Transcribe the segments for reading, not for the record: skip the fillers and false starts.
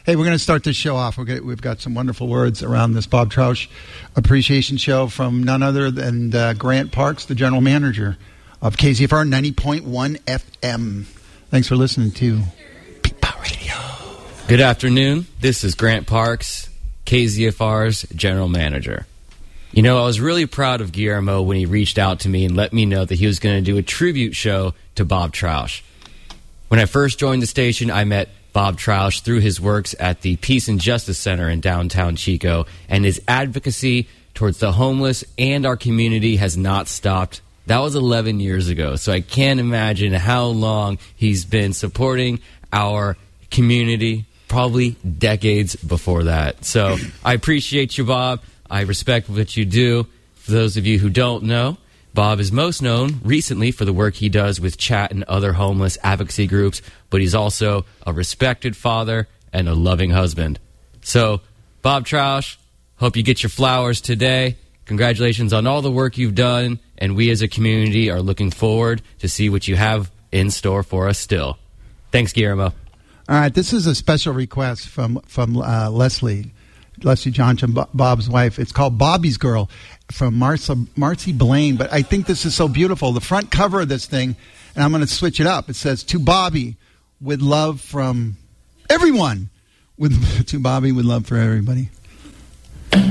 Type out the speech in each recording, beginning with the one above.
Hey, we're going to start this show off. We've got some wonderful words around this Bob Troush appreciation show from none other than Grant Parks, the general manager of KZFR 90.1 FM. Thanks for listening to Peak Power Radio. Good afternoon. This is Grant Parks, KZFR's general manager. You know, I was really proud of Guillermo when he reached out to me and let me know that he was going to do a tribute show to Bob Troush. When I first joined the station, I met Bob Troush through his works at the Peace and Justice Center in downtown Chico, and his advocacy towards the homeless and our community has not stopped. That was 11 years ago, so I can't imagine how long he's been supporting our community, probably decades before that. So I appreciate you, Bob. I respect what you do. For those of you who don't know, Bob is most known recently for the work he does with Chat and other homeless advocacy groups, but he's also a respected father and a loving husband. So, Bob Troush, hope you get your flowers today. Congratulations on all the work you've done, and we as a community are looking forward to see what you have in store for us still. Thanks, Guillermo. All right, this is a special request from Leslie Johnson, Bob's wife. It's called Bobby's Girl from Marcy Blaine. But I think this is so beautiful. The front cover of this thing, and I'm going to switch it up. It says, to Bobby, with love from everyone. To Bobby, with love for everybody. You're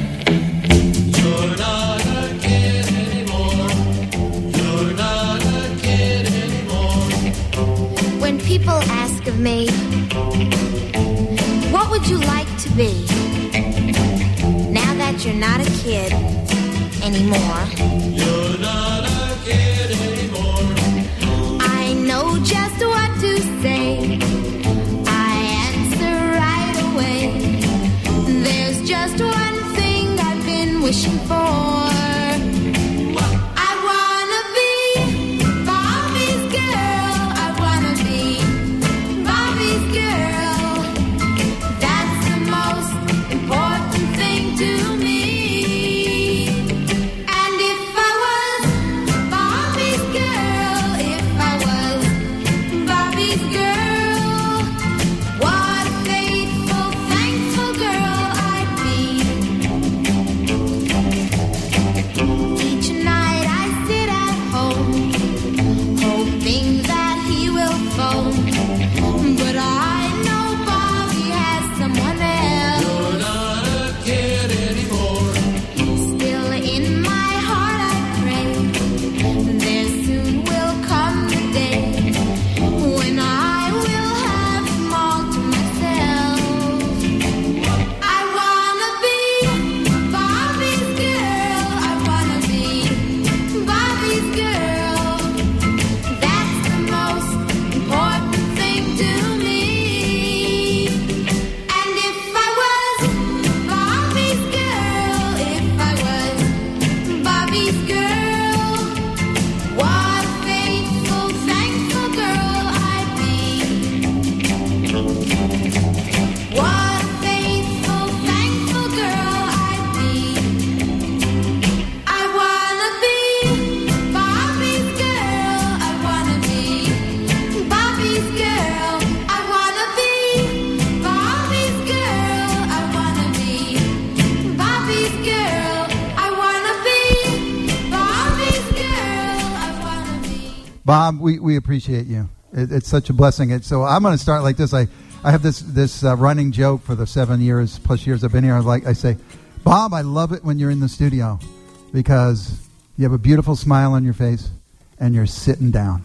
not a kid anymore. You're not a kid anymore. When people ask of me, what would you like to be? Now that you're not a kid anymore. You're not a kid anymore. I know just what to say. I answer right away. There's just one thing I've been wishing for. Bob, we appreciate you. It's such a blessing. So I'm going to start like this. I have this running joke for the 7+ years I've been here. I say, Bob, I love it when you're in the studio because you have a beautiful smile on your face and you're sitting down.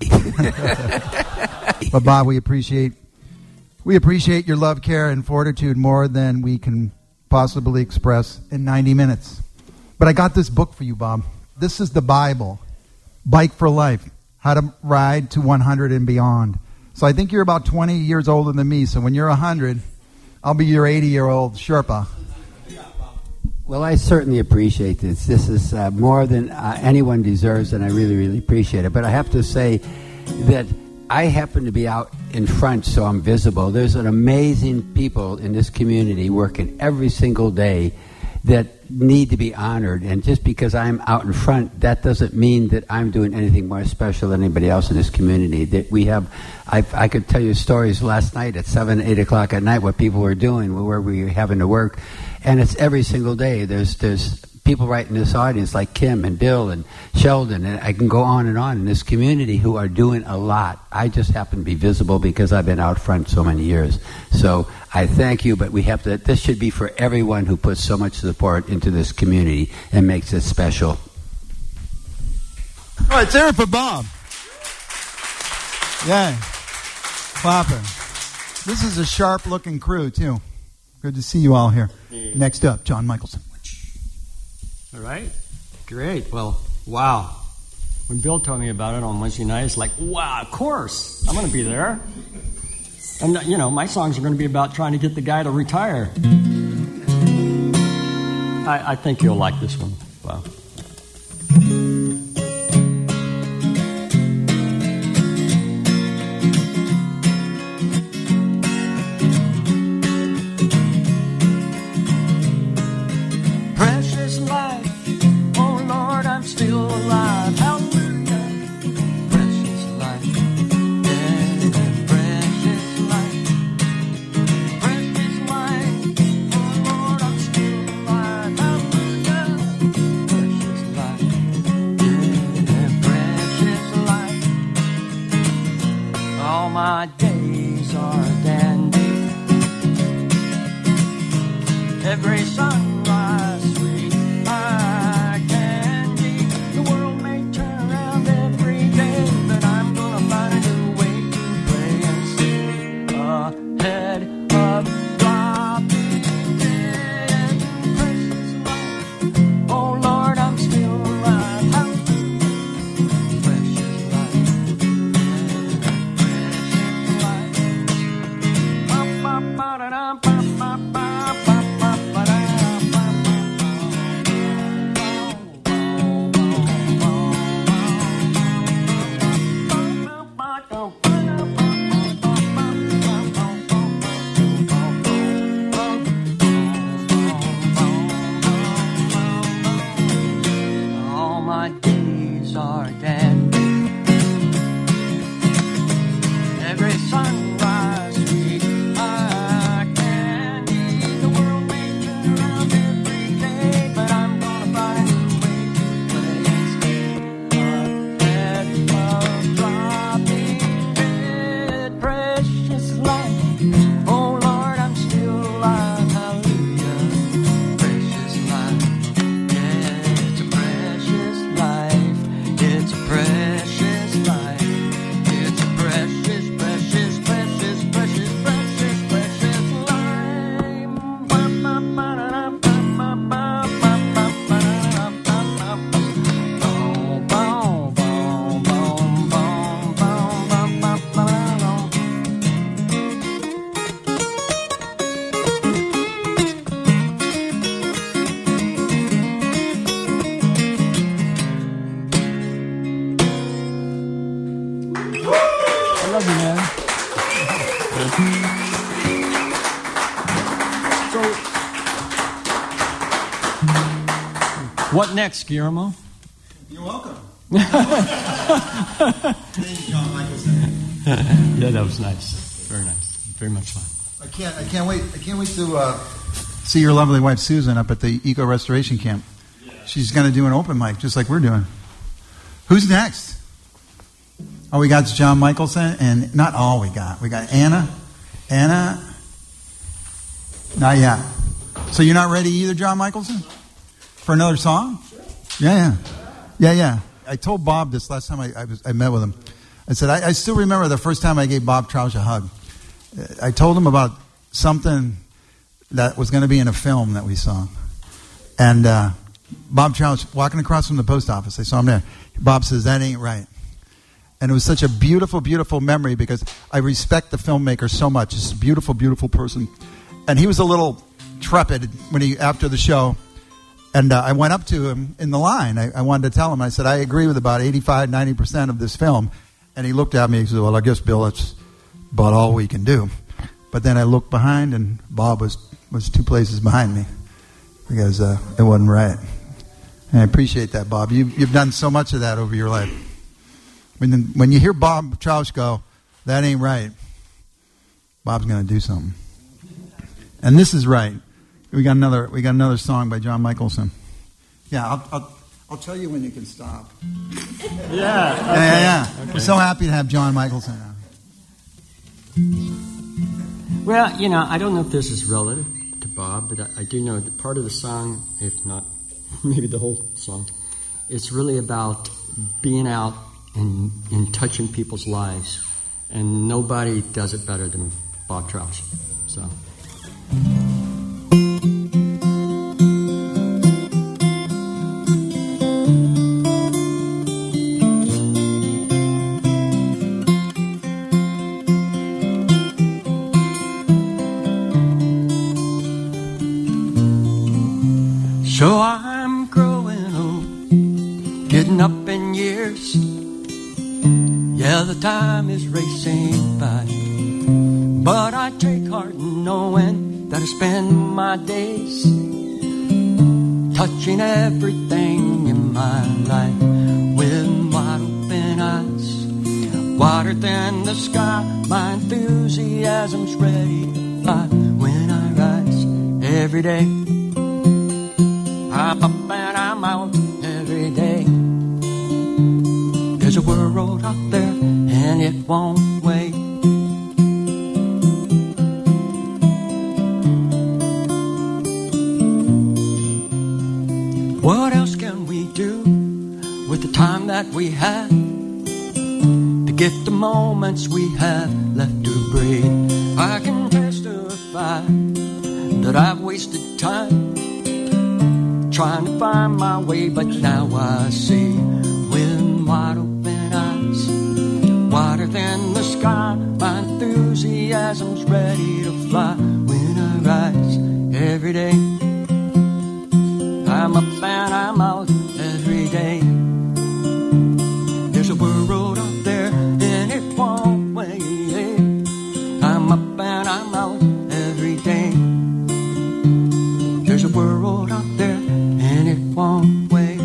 But Bob, we appreciate your love, care, and fortitude more than we can possibly express in 90 minutes. But I got this book for you, Bob. This is the Bible, Bike for Life. How to ride to 100 and beyond. So I think you're about 20 years older than me. So when you're 100, I'll be your 80-year-old Sherpa. Well, I certainly appreciate this. This is more than anyone deserves, and I really, really appreciate it. But I have to say that I happen to be out in front, so I'm visible. There's an amazing people in this community working every single day that need to be honored. And just because I'm out in front, that doesn't mean that I'm doing anything more special than anybody else in this community. That we have, I could tell you stories last night at 7, 8 o'clock at night what people were doing, where we were having to work. And it's every single day. There's people right in this audience like Kim and Bill and Sheldon, and I can go on in this community who are doing a lot. I just happen to be visible because I've been out front so many years. So I thank you, but we have to, this should be for everyone who puts so much support into this community and makes it special. All right, it's there for Bob. Yeah. Clapping. This is a sharp-looking crew, too. Good to see you all here. Next up, John Michelson. All right. Great. Well, wow. When Bill told me about it on Wednesday night, it's like, wow, of course. I'm going to be there. And, you know, my songs are going to be about trying to get the guy to retire. I think you'll like this one. Wow. Precious life, oh Lord, I'm still alive. Hallelujah. Precious life, yeah, precious life. Precious life, oh Lord, I'm still alive. Hallelujah. Precious life, yeah, precious life. All my days are dandy. Every sunrise. What next, Guillermo? You're welcome. Yeah, that was nice. Very nice. Very much fun. I can't wait to see your lovely wife Susan up at the Eco Restoration Camp. She's going to do an open mic just like we're doing. Who's next? Oh, we got John Michelson, and not all we got. We got Anna. Anna, not yet. So you're not ready either, John Michelson? For another song? Yeah. I told Bob this last time I met with him. I said, I still remember the first time I gave Bob Troush a hug. I told him about something that was going to be in a film that we saw. And Bob Troush, walking across from the post office, I saw him there. Bob says, that ain't right. And it was such a beautiful, beautiful memory because I respect the filmmaker so much. He's a beautiful, beautiful person. And he was a little trepid after the show. And I went up to him in the line. I wanted to tell him. I said, I agree with about 85, 90% of this film. And he looked at me and said, well, I guess, Bill, that's about all we can do. But then I looked behind, and Bob was 2 places behind me. because it wasn't right. And I appreciate that, Bob. You've done so much of that over your life. When you hear Bob Troush go, that ain't right, Bob's going to do something. And this is right. We got another song by John Michelson. Yeah, I'll tell you when you can stop. Yeah. Yeah. We're so happy to have John Michelson. Well, I don't know if this is relative to Bob, but I do know that part of the song, if not maybe the whole song, it's really about being out and touching people's lives. And nobody does it better than Bob Troush. So. So I'm growing old, getting up in years. Yeah, the time is racing by, but I take heart in knowing that I spend my days touching everything in my life with wide open eyes, wider than the sky. My enthusiasm's ready to fly when I rise every day. I'm up and I'm out every day. There's a world out there and it won't wait. What else can we do with the time that we have? The gift of moments we have left to breathe. I can testify that I've wasted time trying to find my way, but now I see with wide open eyes, wider than the sky. My enthusiasm's ready to fly when I rise every day. I'm up and I'm out every day. There's a world out there and it won't wait. I'm up and I'm out every day. There's a world out there and it won't wait.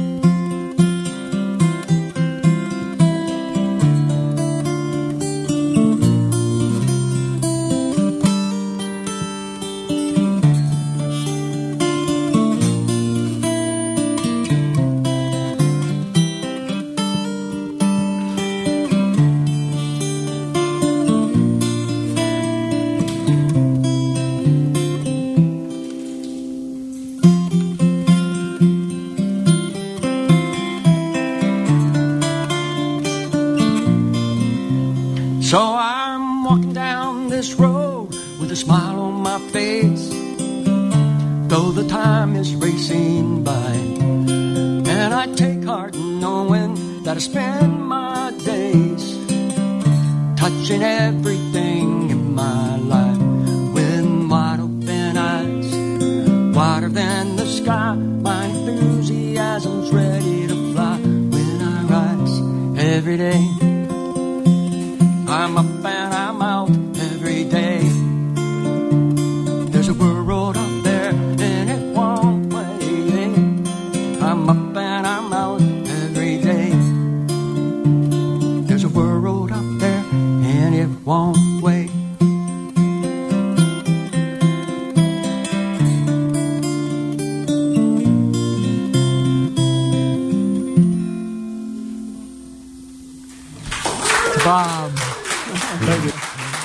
So I'm walking down this road with a smile on my face, though the time is racing by, and I take heart in knowing that I spend my days touching everything in my life with wide open eyes, wider than the sky. My enthusiasm's ready to fly when I rise every day. I'm up and I'm out every day. There's a world out there and it won't wait. I'm up and I'm out every day. There's a world out there and it won't wait. Bob. Thank you.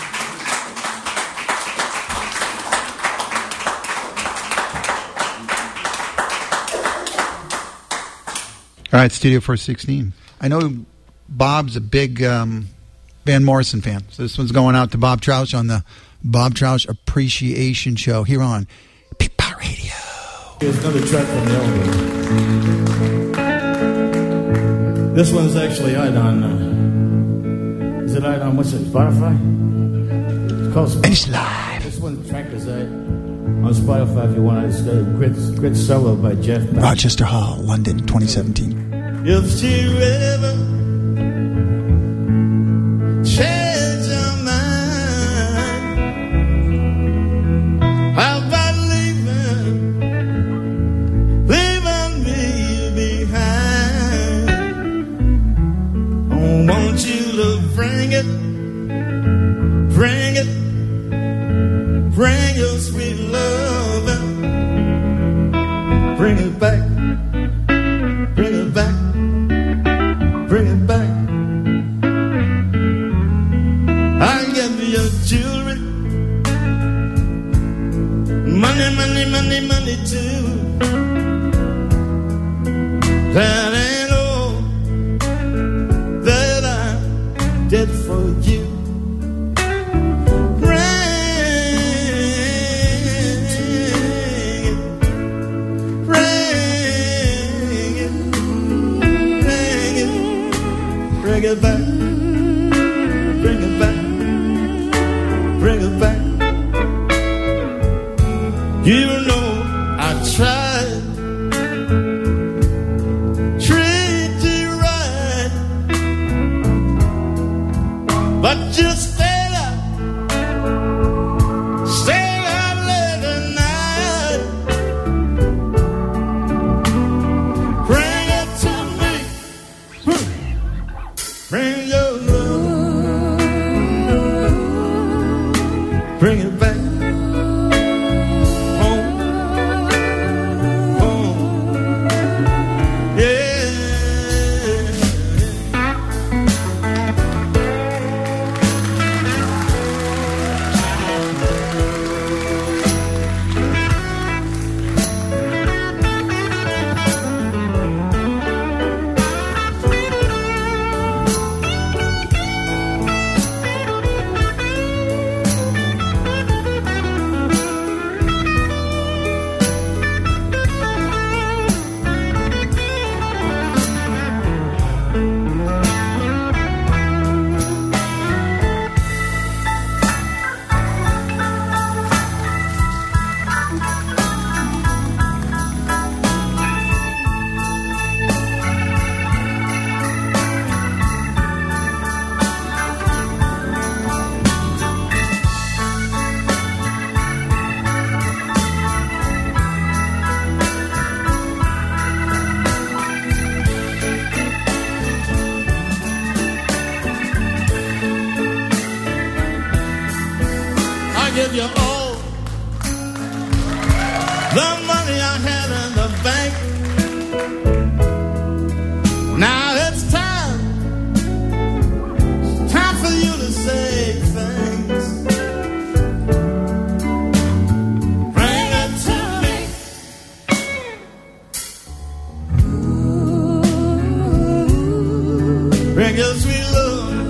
All right, Studio 416. I know Bob's a big Van Morrison fan, so this one's going out to Bob Troush on the Bob Troush Appreciation Show here on Big Pot Radio. Here's another track from the album. This one's actually out on, is it out on, what's it, Spotify? It's called Spotify. It's live. This one track is out on Spotify if you want. It's got a great solo by Jeff Beck. Rochester Hall, London, 2017. If she ever change her mind, how about leaving money, money, money too. That ain't all that I did for you. Bring it back, bring it back, bring it back. You know I tried, treat you right, but you stayed out late at night. Bring it to me. Bring your love, bring it back home, home, yeah. Give you all the money I had in the bank. Now it's time for you to say thanks. Bring it to me. Bring your sweet love.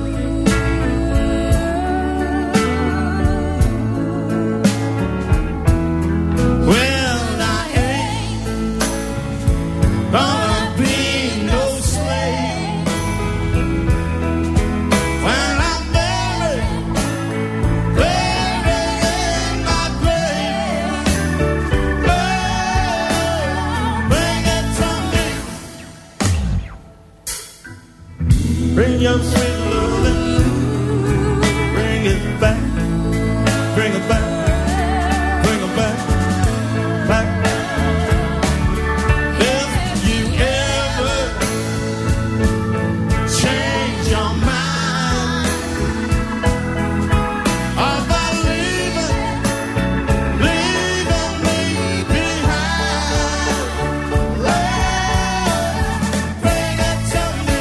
Bring your sweet loving, bring it back, bring it back, bring it back, back. If you ever change your mind about leaving me behind, bring it to me.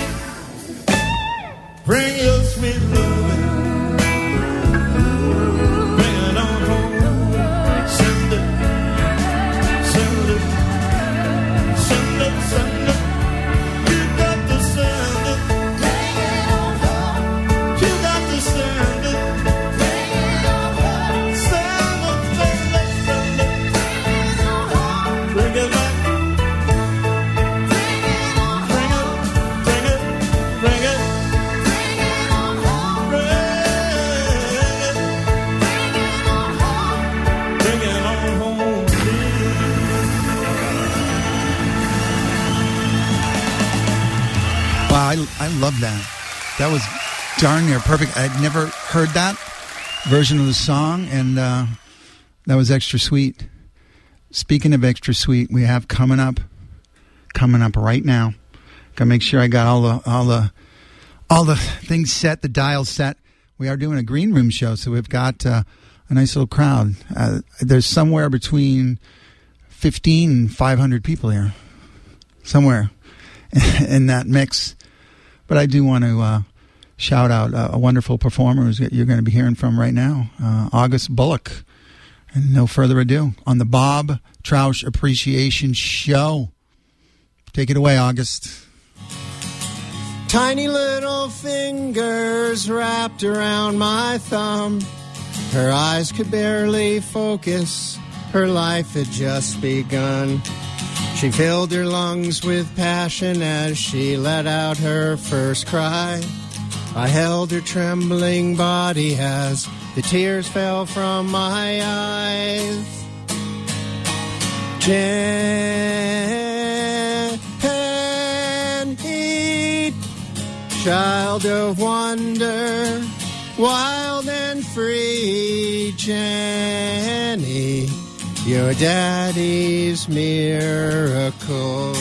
Bring your sweet loving, bring it on home. Send it, send it, send it, send it. You got to send it. Bring it on home. You got to send it. Bring it on home. Send it, send it, send it. Bring it on home. Bring it back. Bring it on home. Bring it, bring it, bring it. Wow, I love that. That was darn near perfect. I'd never heard that version of the song, and that was extra sweet. Speaking of extra sweet, we have coming up right now. Gotta make sure I got all the things set, the dials set. We are doing a green room show, so we've got a nice little crowd. There's somewhere between 15 and 500 people here, somewhere in that mix. But I do want to shout out a wonderful performer who you're going to be hearing from right now, August Bullock. And no further ado, on the Bob Troush Appreciation Show. Take it away, August. Tiny little fingers wrapped around my thumb. Her eyes could barely focus. Her life had just begun. She filled her lungs with passion as she let out her first cry. I held her trembling body as the tears fell from my eyes. Jenny, child of wonder, wild and free, Jenny, your daddy's miracle.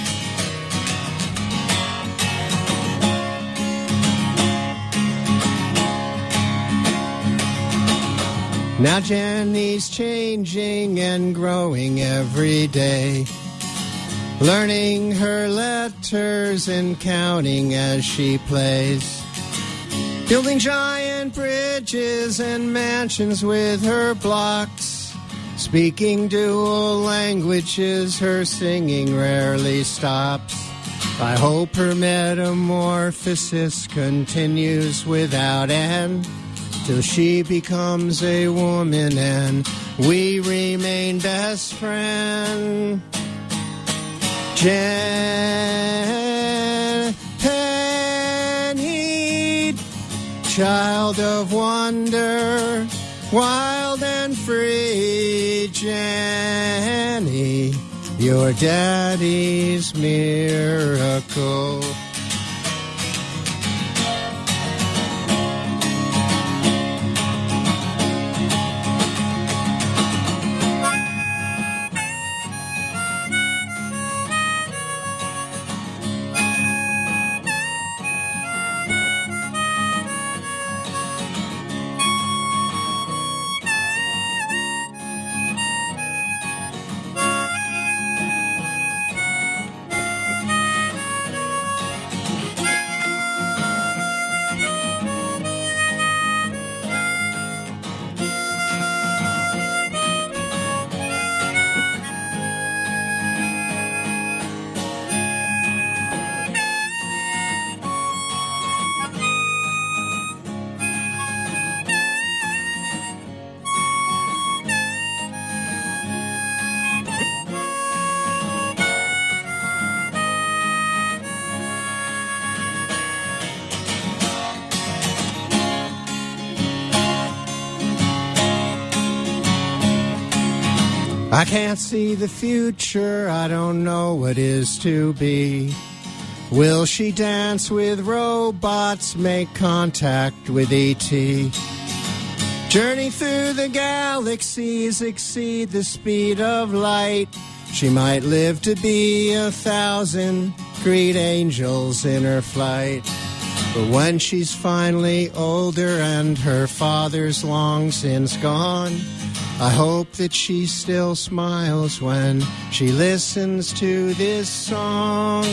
Now Jenny's changing and growing every day, learning her letters and counting as she plays, building giant bridges and mansions with her blocks, speaking dual languages, her singing rarely stops. I hope her metamorphosis continues without end, till she becomes a woman and we remain best friends. Jenny, child of wonder, wild and free, Jenny, your daddy's miracle. I can't see the future, I don't know what is to be. Will she dance with robots, make contact with E.T.? Journey through the galaxies, exceed the speed of light. She might live to be 1,000, greet angels in her flight. But when she's finally older and her father's long since gone, I hope that she still smiles when she listens to this song.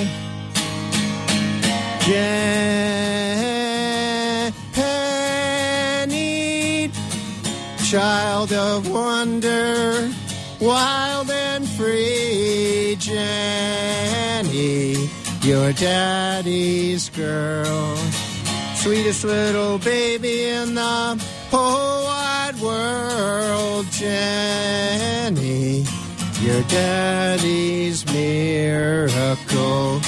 Jenny, child of wonder, wild and free, Jenny, your daddy's girl. Sweetest little baby in the whole wide world, Jenny, your daddy's miracle.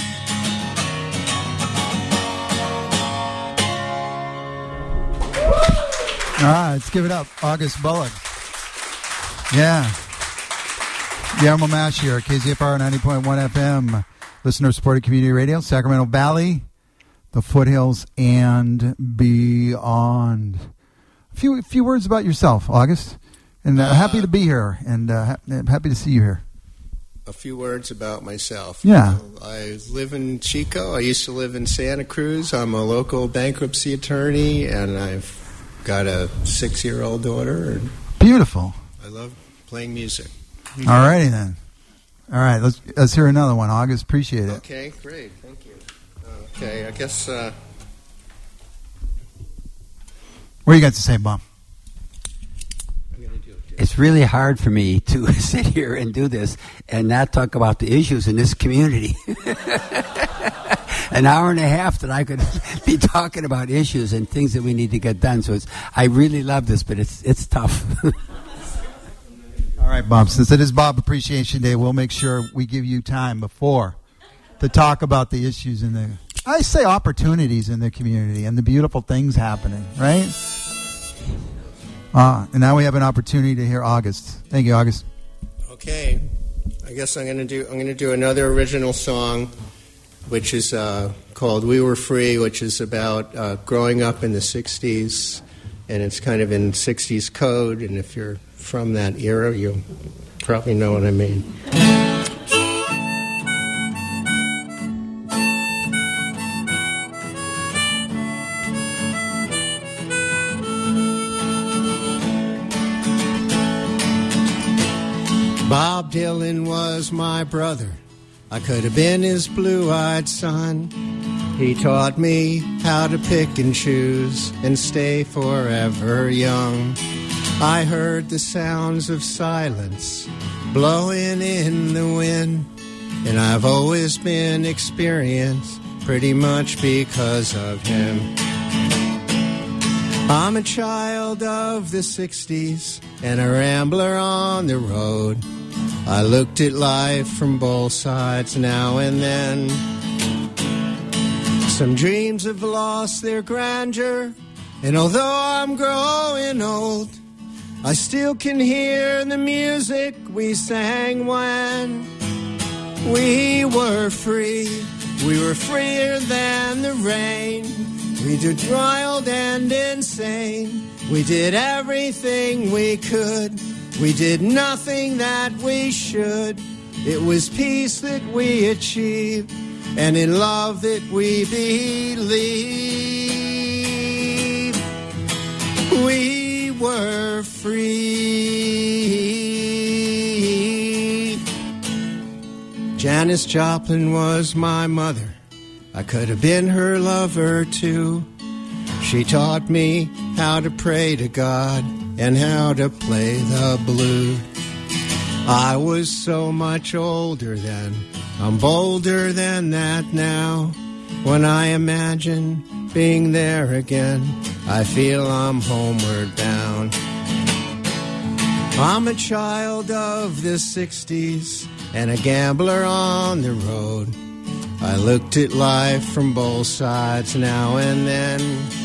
All right, let's give it up. August Bullock. Yeah. Guillermo Mash here, KZFR 90.1 FM, listener-supported community radio, Sacramento Valley, the foothills, and beyond. A few words about yourself, August. And happy to be here, and happy to see you here. A few words about myself. Yeah. I live in Chico. I used to live in Santa Cruz. I'm a local bankruptcy attorney, and I've got a 6-year-old daughter. And Beautiful. I love playing music. All righty then. All right, let's hear another one, August. Appreciate it. Okay, great. Thank you. Okay, I guess... What do you got to say, Bob? It's really hard for me to sit here and do this and not talk about the issues in this community. An hour and a half that I could be talking about issues and things that we need to get done. So I really love this, but it's tough. All right, Bob. Since it is Bob Appreciation Day, we'll make sure we give you time before to talk about the issues in the, I say opportunities in the community and the beautiful things happening, right? And now we have an opportunity to hear August. Thank you, August. Okay, I guess I'm going to do another original song, which is called "We Were Free," which is about growing up in the '60s, and it's kind of in '60s code. And if you're from that era, you probably know what I mean. Bob Dylan was my brother. I could have been his blue-eyed son. He taught me how to pick and choose and stay forever young. I heard the sounds of silence blowing in the wind, and I've always been experienced pretty much because of him. I'm a child of the 60s and a rambler on the road. I looked at life from both sides now and then. Some dreams have lost their grandeur, and although I'm growing old, I still can hear the music we sang when we were free. We were freer than the rain. We did wild and insane. We did everything we could. We did nothing that we should. It was peace that we achieved, and in love that we believed. We were free. Janis Joplin was my mother. I could have been her lover too. She taught me how to pray to God and how to play the blues. I was so much older then. I'm bolder than that now. When I imagine being there again, I feel I'm homeward bound. I'm a child of the 60s and a gambler on the road. I looked at life from both sides now and then.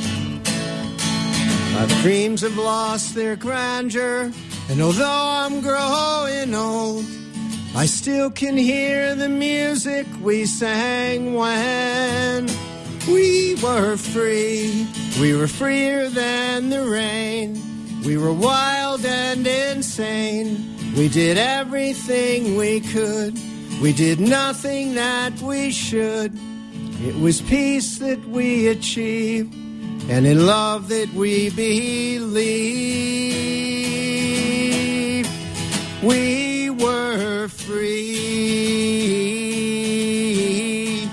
My dreams have lost their grandeur, and although I'm growing old, I still can hear the music we sang when we were free. We were freer than the rain. We were wild and insane. We did everything we could. We did nothing that we should. It was peace that we achieved, and in love that we believe. We were free.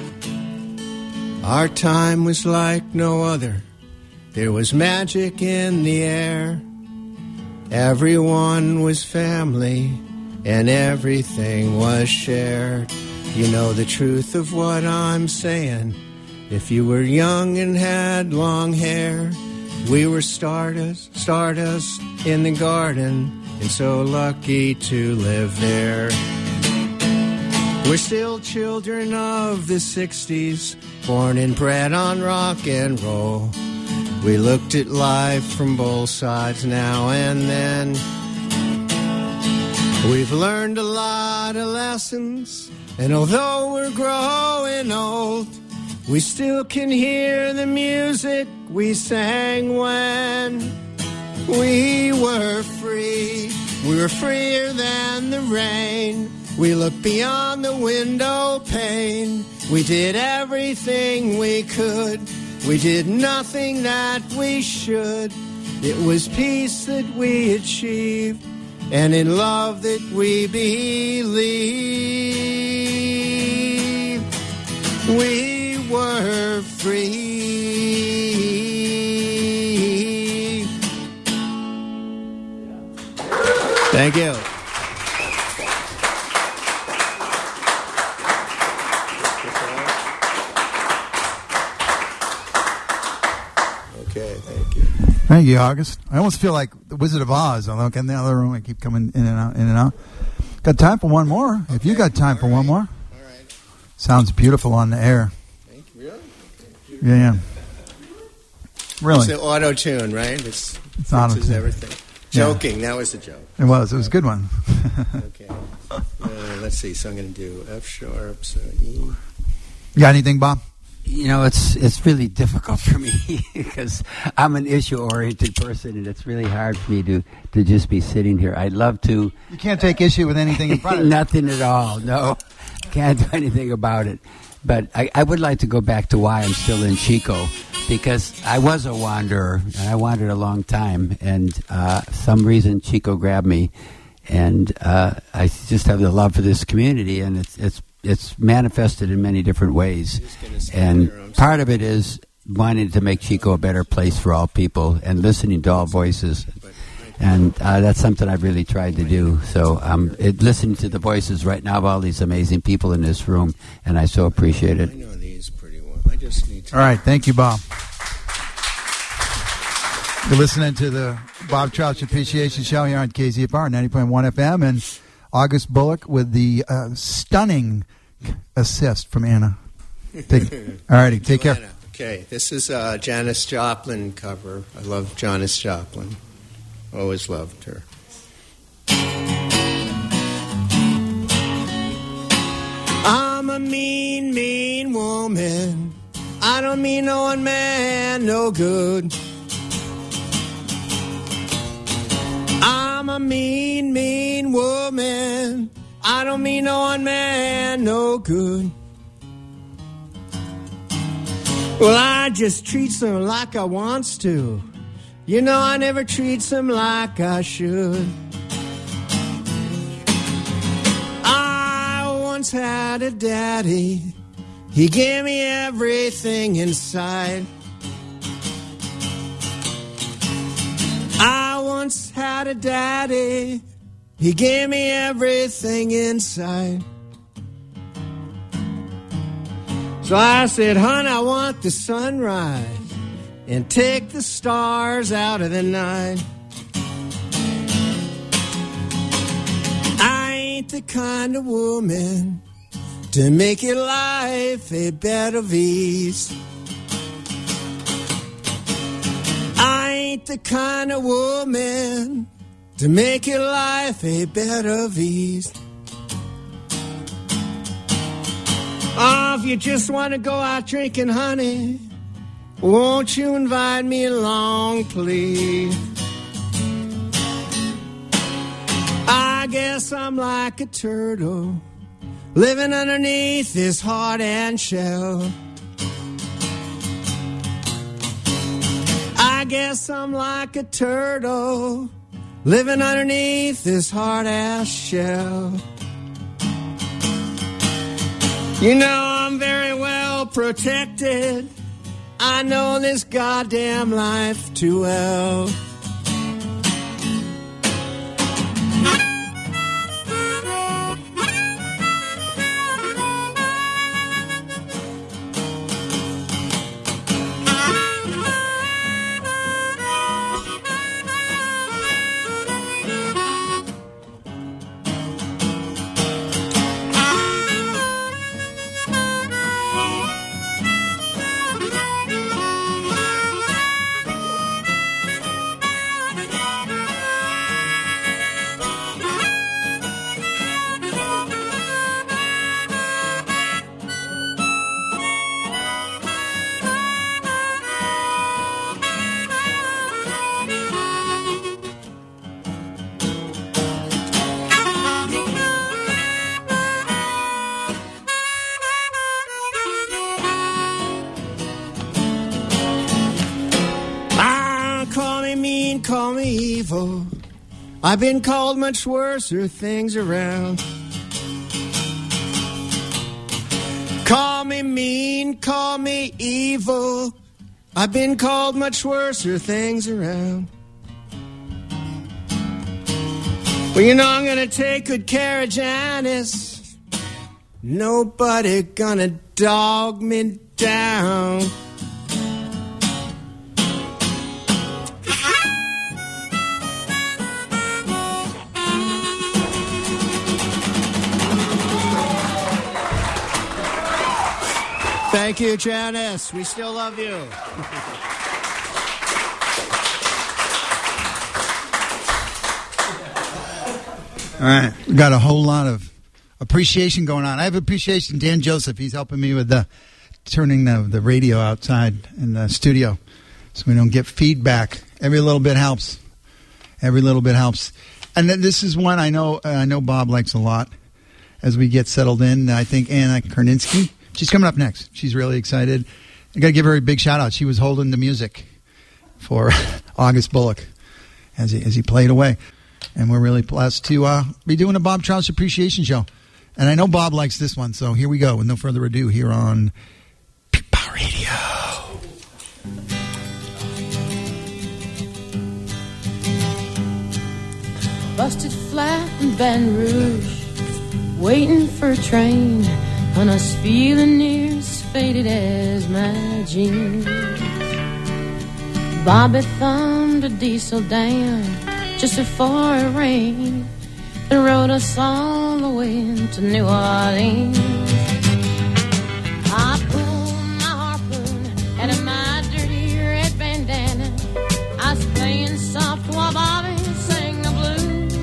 Our time was like no other. There was magic in the air. Everyone was family, and everything was shared. You know the truth of what I'm saying. If you were young and had long hair, we were stardust in the garden, and so lucky to live there. We're still children of the 60s, born and bred on rock and roll. We looked at life from both sides now and then. We've learned a lot of lessons, and although we're growing old, we still can hear the music we sang when we were free. We were freer than the rain. We looked beyond the window pane. We did everything we could. We did nothing that we should. It was peace that we achieved, and in love that we believe. We were free. Thank you. Okay, thank you. Thank you, August. I almost feel like the Wizard of Oz. I look in the other room. I keep coming in and out, in and out. Got time for one more? If you got time for one more. All right. Sounds beautiful on the air. Thank you. Really? Yeah. Really. It's the auto-tune, right? It's auto-tune. everything. Yeah. Joking. That was a joke. It was a good one. Okay. Let's see. So I'm going to do F sharp, so E. You got anything, Bob? You know, it's really difficult for me because I'm an issue-oriented person, and it's really hard for me to just be sitting here. I'd love to. You can't take issue with anything in front of you. Nothing at all. No, can't do anything about it. But I would like to go back to why I'm still in Chico, because I was a wanderer, and I wandered a long time, and some reason Chico grabbed me, and I just have the love for this community, and it's manifested in many different ways. And part of it is wanting to make Chico a better place for all people and listening to all voices. And that's something I've really tried to do. So listening to the voices right now of all these amazing people in this room, and I so appreciate it. I know these pretty well. I just need to... All right. Thank you, Bob. You're listening to the Bob Troush Appreciation Show here on KZFR 90.1 FM, and August Bullock with the stunning assist from Anna. All righty, take care. Okay, this is a Janis Joplin cover. I love Janis Joplin. Always loved her. I'm a mean, mean woman. I don't mean no one man no good. I'm a mean, mean woman. I don't mean no one man no good. Well, I just treat some like I wants to. You know I never treat some like I should. I once had a daddy. He gave me everything inside. I once had a daddy. He gave me everything inside. So I said, hon, I want the sunrise and take the stars out of the night. I ain't the kind of woman to make your life a bed of ease. I ain't the kind of woman to make your life a bed of ease. Oh, if you just want to go out drinking, honey, won't you invite me along, please? I guess I'm like a turtle living underneath this hard and shell. I guess I'm like a turtle living underneath this hard-ass shell. You know I'm very well protected. I know this goddamn life too well. Call me evil. I've been called much worser things around. Call me mean, call me evil. I've been called much worser things around. Well, you know I'm gonna take good care of Janice. Nobody gonna dog me down. Thank you, Janice. We still love you. All right. We got a whole lot of appreciation going on. I have appreciation. Dan Joseph, he's helping me with turning the radio outside in the studio so we don't get feedback. Every little bit helps. Every little bit helps. And then this is one I know Bob likes a lot as we get settled in. I think Anna Karninsky, she's coming up next. She's really excited. I got to give her a big shout out. She was holding the music for August Bullock as he played away. And we're really blessed to be doing a Bob Trout's Appreciation Show. And I know Bob likes this one, so here we go. With no further ado, here on Power Radio. Busted flat in Baton Rouge, waiting for a train, and I was feeling near as faded as my jeans. Bobby thumbed a diesel down just before it rained and rode us all the way to New Orleans. I pulled my harpoon out of my dirty red bandana. I was playing soft while Bobby sang the blues.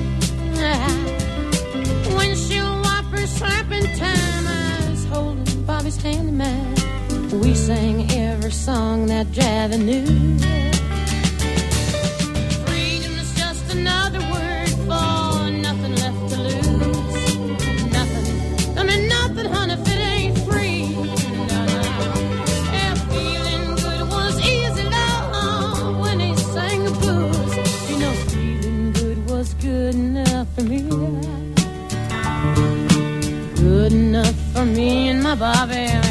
Windshield wipers slapping time, I was holding Bobby's hand in mine. We sang every song that Javi knew. Another word for nothing left to lose. Nothing, I mean nothing, honey, if it ain't free. No, no. Yeah, feeling good was easy, love, when he sang the blues. You know, feeling good was good enough for me. Good enough for me and my Bobby, yeah.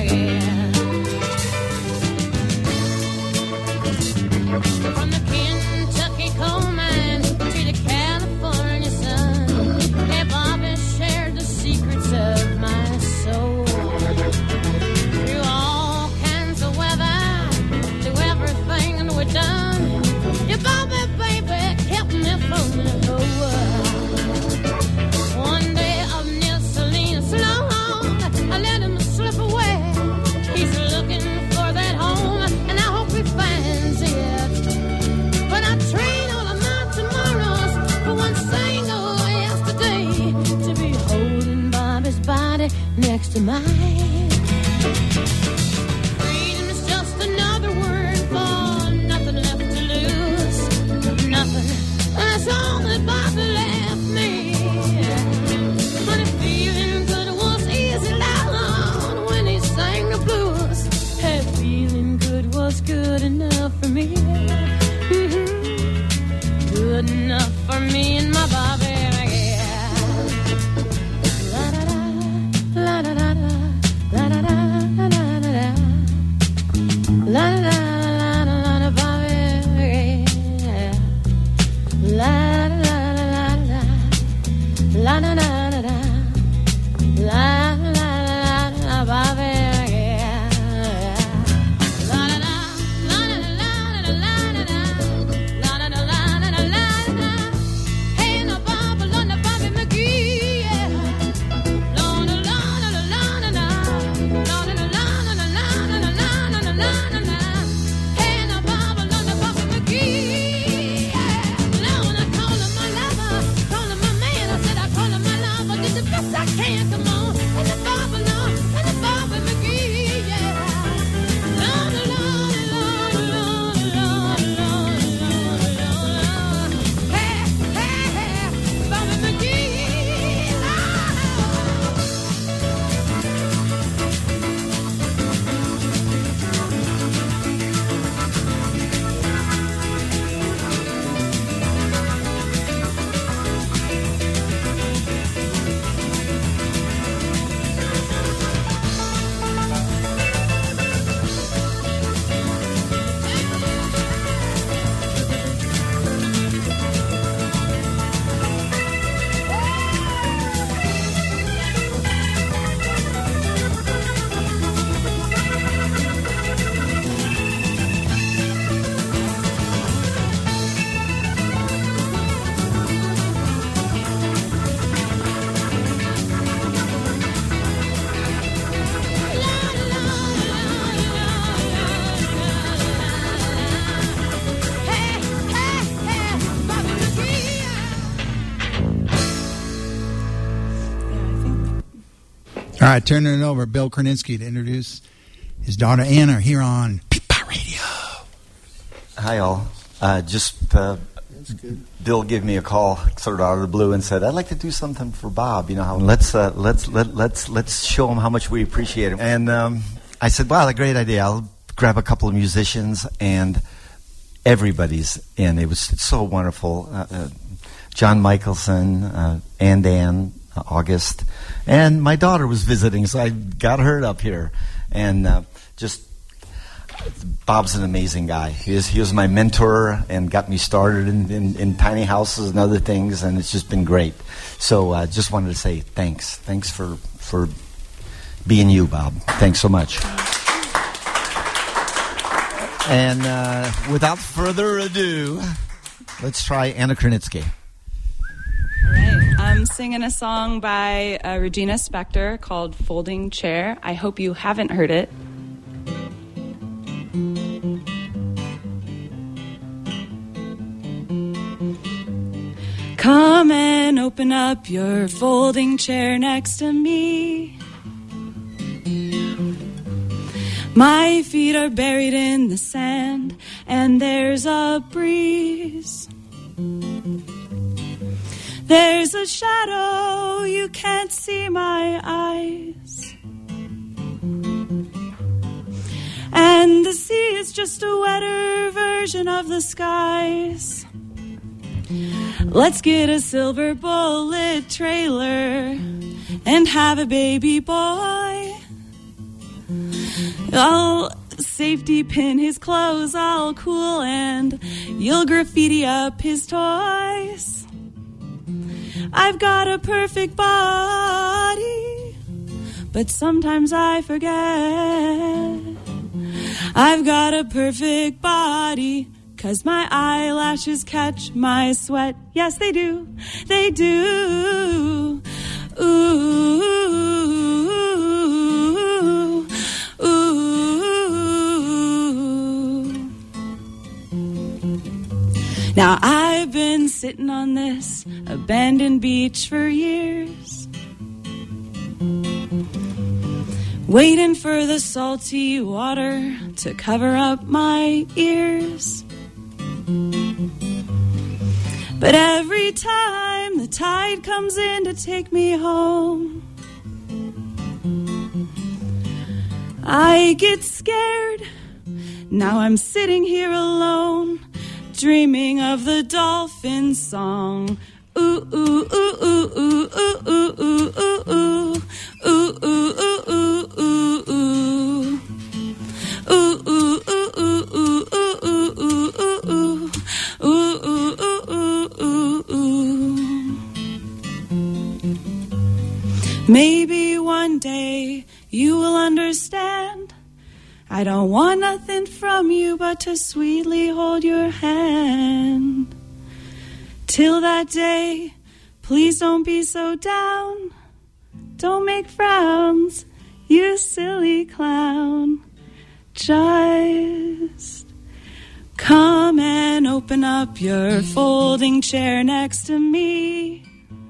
From the Kentucky coal mine to the California sun, yeah, Bobby shared the secrets of my soul. Through all kinds of weather, through everything that we've done, yeah, Bobby, baby, kept me from the whole world. One day of near Selena Sloan, I let him slip away. He's looking for that home, and I hope he finds it. But I trade all of my tomorrows for one single yesterday, to be holding Bobby's body next to mine. Freedom is just another word for nothing left to lose. Nothing, that's all that Bobby left me. But feeling good was easy, loud when he sang the blues. Hey, feeling good was good enough for me. Good enough for me and my Bobby, yeah. La da da, la da da da, la da da da da da, la da da la da Bobby, yeah. La da da da da, la da da da da, la da da Bobby, yeah. right, turning it over, Bill Krasinski, to introduce his daughter Anna here on Peapod Radio. Hi, all. Bill gave me a call sort of out of the blue and said, "I'd like to do something for Bob. You know, let's show him how much we appreciate him." And I said, "Wow, a great idea. I'll grab a couple of musicians," and everybody's in. It's so wonderful. John Michelson, Ann, August, and my daughter was visiting, so I got her up here, and Bob's an amazing guy. He was my mentor and got me started in tiny houses and other things, and it's just been great. So I just wanted to say thanks. Thanks for being you, Bob. Thanks so much. And without further ado, let's try Anna Krasinski. All right. I'm singing a song by Regina Spektor called Folding Chair. I hope you haven't heard it. Come and open up your folding chair next to me. My feet are buried in the sand, and there's a breeze. There's a shadow, you can't see my eyes. And the sea is just a wetter version of the skies. Let's get a silver bullet trailer and have a baby boy. I'll safety pin his clothes all cool, and you'll graffiti up his toys. I've got a perfect body, but sometimes I forget. I've got a perfect body, 'cause my eyelashes catch my sweat. Yes, they do. They do. Ooh, ooh, ooh. Now, I've been sitting on this abandoned beach for years, waiting for the salty water to cover up my ears. But every time the tide comes in to take me home, I get scared. Now I'm sitting here alone, dreaming of the dolphin song. Ooh, ooh, ooh, ooh, ooh, ooh, ooh, ooh, ooh, ooh. Ooh, ooh, ooh, ooh, ooh, ooh. Ooh, ooh, ooh, ooh, ooh, ooh, ooh, ooh, ooh, ooh. Ooh, ooh, ooh, ooh, ooh, ooh. Maybe one day you will understand. I don't want nothing from you but to sweetly hold your hand. Till that day, please don't be so down. Don't make frowns, you silly clown. Just come and open up your folding chair next to me.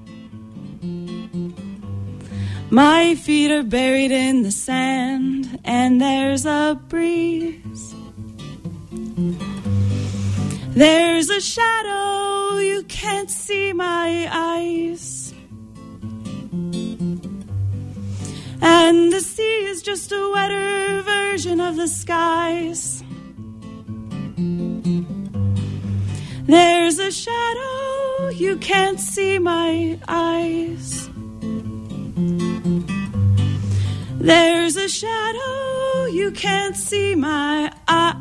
My feet are buried in the sand, and there's a breeze. There's a shadow, you can't see my eyes. And the sea is just a wetter version of the skies. There's a shadow, you can't see my eyes. There's a shadow, you can't see my eyes.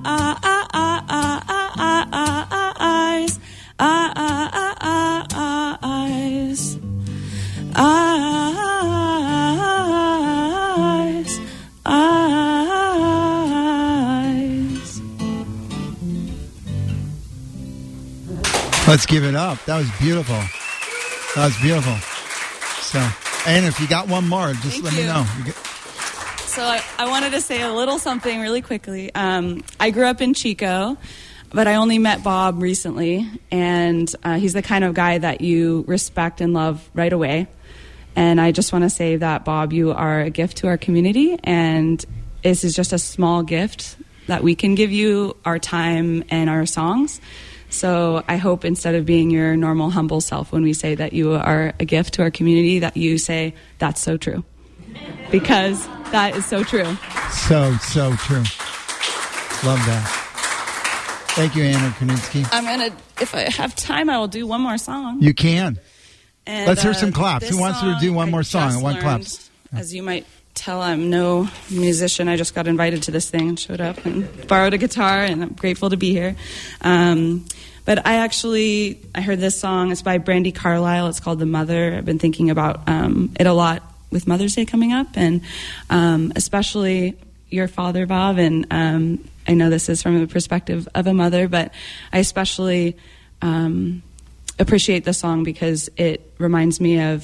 Let's give it up. That was beautiful. That was beautiful. So, and if you got one more, just let me know. So I wanted to say a little something really quickly. I grew up in Chico, but I only met Bob recently, and he's the kind of guy that you respect and love right away. And I just want to say that, Bob, you are a gift to our community, and this is just a small gift that we can give you, our time and our songs. So I hope instead of being your normal, humble self when we say that you are a gift to our community, that you say, that's so true. Because that is so true. So true. Love that. Thank you, Anna Kornitsky. If I have time, I will do one more song. You can. And, let's hear some claps. Who wants to do one more song? I One just clap. learned, as you might tell, I'm no musician. I just got invited to this thing and showed up and borrowed a guitar, and I'm grateful to be here. But I heard this song. It's by Brandi Carlile. It's called The Mother. I've been thinking about it a lot with Mother's Day coming up, and especially your father, Bob. And I know this is from the perspective of a mother, but I especially appreciate the song because it reminds me of,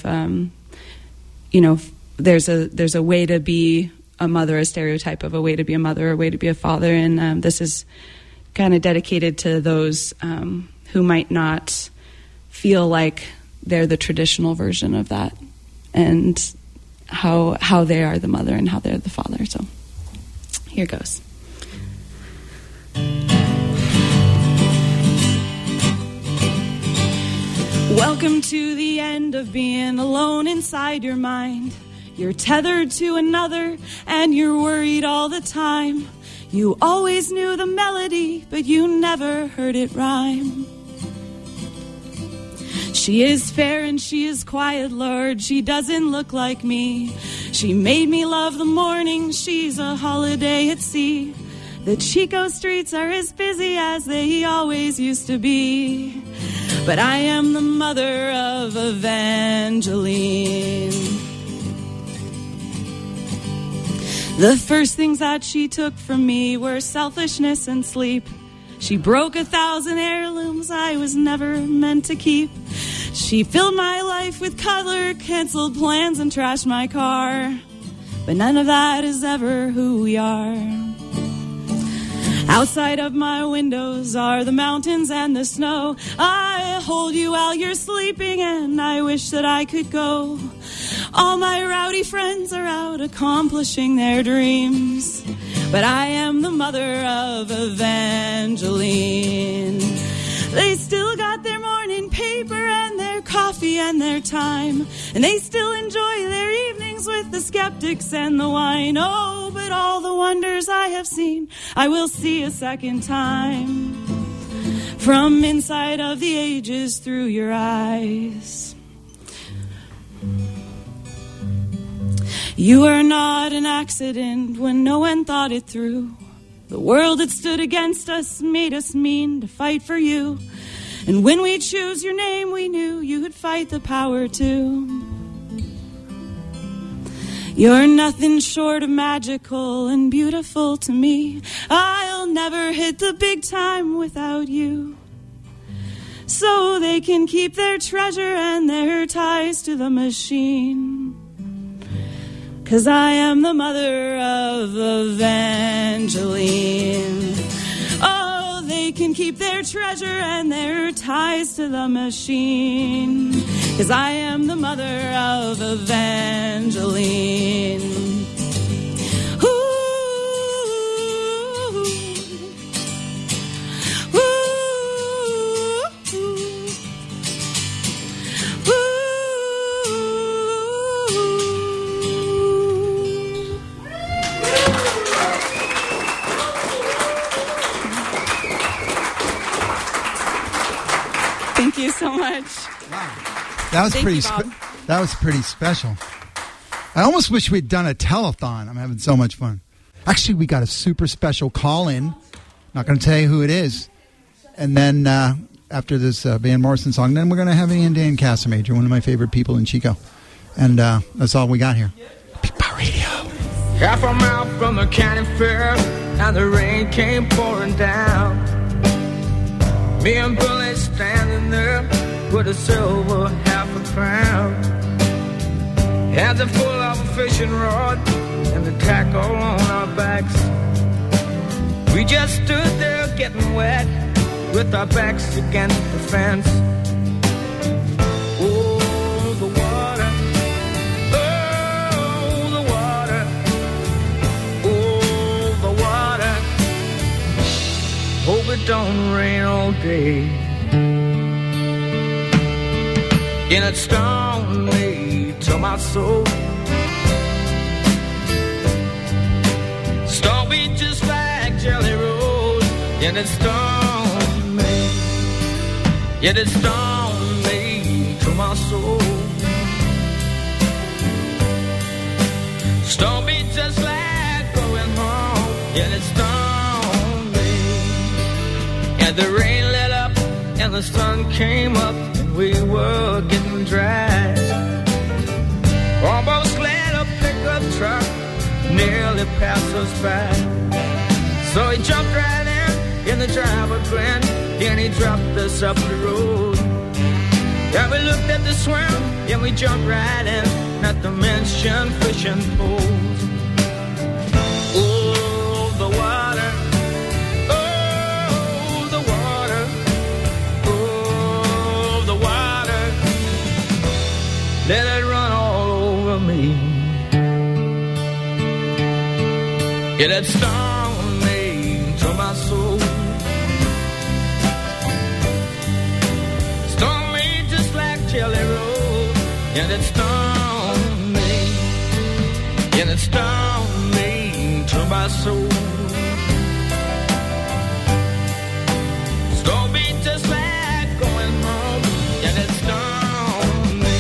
there's a way to be a mother, a stereotype of a way to be a mother, a way to be a father, and this is kind of dedicated to those who might not feel like they're the traditional version of that, and how they are the mother and how they're the father. So here goes. Welcome to the end of being alone inside your mind. You're tethered to another and you're worried all the time. You always knew the melody, but you never heard it rhyme. She is fair and she is quiet, Lord. She doesn't look like me. She made me love the morning. She's a holiday at sea. The Chico streets are as busy as they always used to be. But I am the mother of Evangeline. The first things that she took from me were selfishness and sleep. She broke 1,000 heirlooms I was never meant to keep. She filled my life with color, canceled plans, and trashed my car. But none of that is ever who we are. Outside of my windows are the mountains and the snow. I hold you while you're sleeping and I wish that I could go. All my rowdy friends are out accomplishing their dreams. But I am the mother of Evangeline. They still got their morning paper and their coffee and their time. And they still enjoy their evenings with the skeptics and the wine. Oh, but all the wonders I have seen, I will see a second time. From inside of the ages through your eyes. You are not an accident when no one thought it through. The world that stood against us made us mean to fight for you. And when we choose your name, we knew you'd fight the power too. You're nothing short of magical and beautiful to me. I'll never hit the big time without you. So they can keep their treasure and their ties to the machine. 'Cause I am the mother of Evangeline. Oh, they can keep their treasure and their ties to the machine. 'Cause I am the mother of Evangeline. Thank you so much. Wow. That was that was pretty special. I almost wish we'd done a telethon. I'm having so much fun. Actually, we got a super special call-in. Not going to tell you who it is. And then after this Van Morrison song, then we're going to have Ian Dan Casamajor, one of my favorite people in Chico. And that's all we got here. Big Bar Radio. Half a mile from the county fair, and the rain came pouring down. Me and Billy standing there with a silver half a crown. Hands are full of a fishing rod and the tackle on our backs. We just stood there getting wet with our backs against the fence. Oh, the water don't rain all day. And it stung me to my soul. Stung me just like Jelly Roll. And it stung me. Yet it stung me to my soul. Stung me just like going home. Yet it stung me. And the rain let up and the sun came up. We were getting dry. Almost let a pickup truck nearly pass us by. So he jumped right in the driver grinned, and he dropped us up the road. Yeah, we looked at the swim, and we jumped right in, not to mention fishing poles. Oh, the water. Oh, the water. Oh, the water. Let it run all over me. Yeah, that stung me to my soul. Stung me just like Jelly Roll. Yeah, that stung me. Yeah, that stung me to my soul. Stung me just like going home. Yeah, that stung me.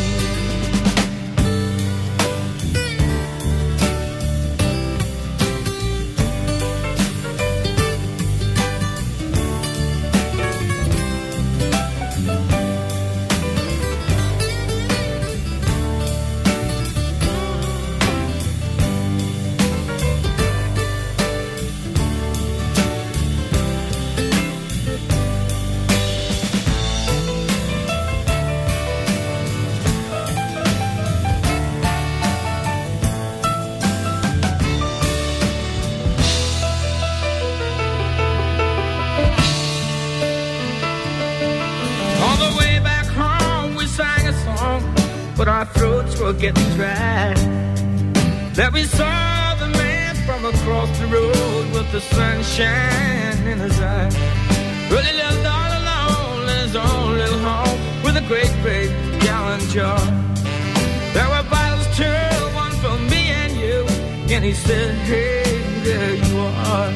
On the way back home, we sang a song, but our throats were getting dry. Then we saw the man from across the road with the sunshine in his eye. Really lived all alone in his own little home with a great big gallon jar. There were bottles too, one for me and you. And he said, hey, there you are.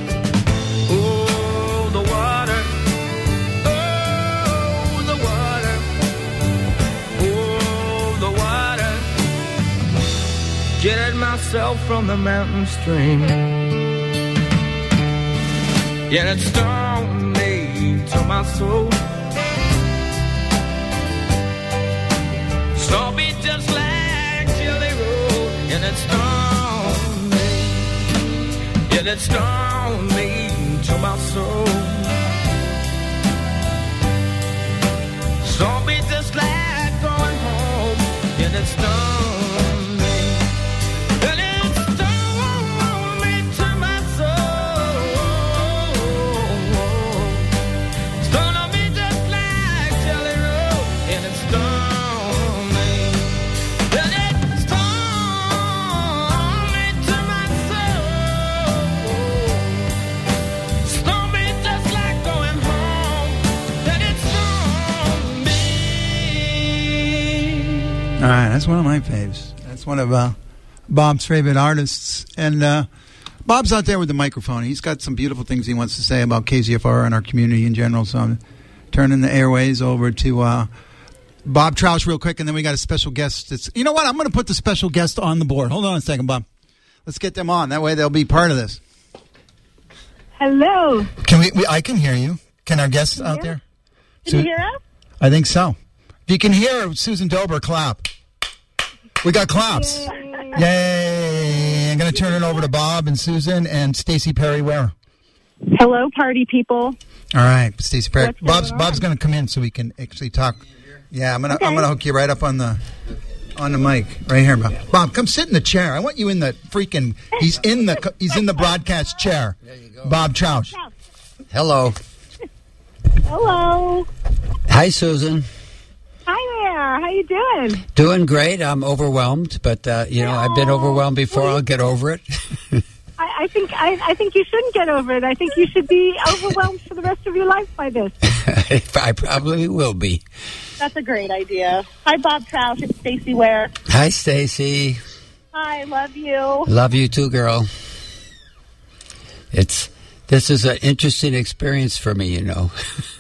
Oh, the water. Oh, the water. Oh, the water. Get myself from the mountain stream. Yet it stung me to my soul. Stung me just like Jelly Roll. And it stung me. Yet it stung me to my soul. Stung me just like going home. Yet it stung me. And it stung me to my soul. Stung me just like Jelly Roll. And it stung me. And it stung me to my soul. Stung me just like going home. And it stung me. All right, that's one of my faves. That's one of Bob's favorite artists. And Bob's out there with the microphone. He's got some beautiful things he wants to say about KZFR and our community in general. So I'm turning the airways over to Bob Troush real quick, and then we got a special guest. You know what? I'm going to put the special guest on the board. Hold on a second, Bob. Let's get them on. That way they'll be part of this. Hello. Can we I can hear you. Can our guests out there? Can you hear us? I think so. If you can hear Susan Dober, clap. We got claps. Yay. I'm going to turn it over to Bob and Susan and Stacey Perry Ware. Hello, party people. All right, Stacey Perry. What's going Bob's going to come in so we can actually talk. Yeah, I'm going to hook you right up on the mic right here, Bob. Bob, come sit in the chair. I want you in the freaking he's in the broadcast chair. There you go. Bob Troush. Hello. Hello. Hi, Susan. Hi there. How you doing? Doing great. I'm overwhelmed, but, I've been overwhelmed before. I'll get over it. I think I think you shouldn't get over it. I think you should be overwhelmed for the rest of your life by this. I probably will be. That's a great idea. Hi, Bob Troush. It's Stacy Ware. Hi, Stacy. Hi, love you. Love you too, girl. This is an interesting experience for me, you know.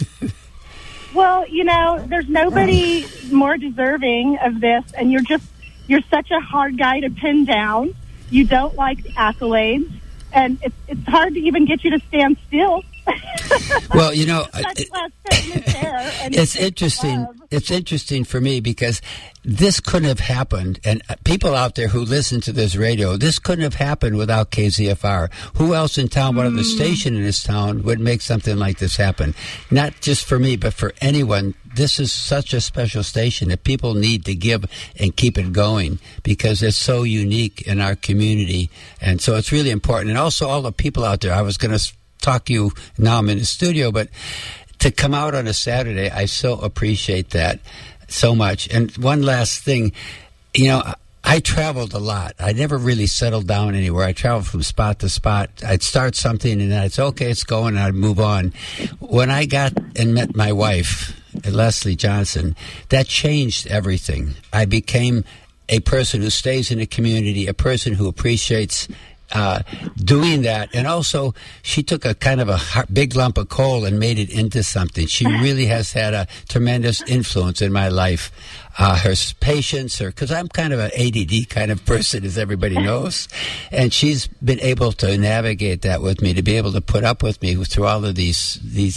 Well, you know, there's nobody more deserving of this, and you're such a hard guy to pin down. You don't like accolades, and it's hard to even get you to stand still. Well, you know, it's interesting. It's interesting for me because this couldn't have happened, and people out there who listen to this radio, this couldn't have happened without KZFR. Who else in town, what other station in this town would make something like this happen? Not just for me, but for anyone. This is such a special station that people need to give and keep it going because it's so unique in our community, and so it's really important. And also all the people out there, I was going to talk to you, now I'm in the studio, but to come out on a Saturday, I so appreciate that so much. And one last thing, you know, I traveled a lot. I never really settled down anywhere. I traveled from spot to spot. I'd start something and then I'd say, okay, it's going, and I'd move on. When I got and met my wife, Leslie Johnson, that changed everything. I became a person who stays in the community, a person who appreciates doing that. And also, she took a kind of a big lump of coal and made it into something. She really has had a tremendous influence in my life. Her patience, because I'm kind of an ADD kind of person, as everybody knows. And she's been able to navigate that with me, to be able to put up with me through all of these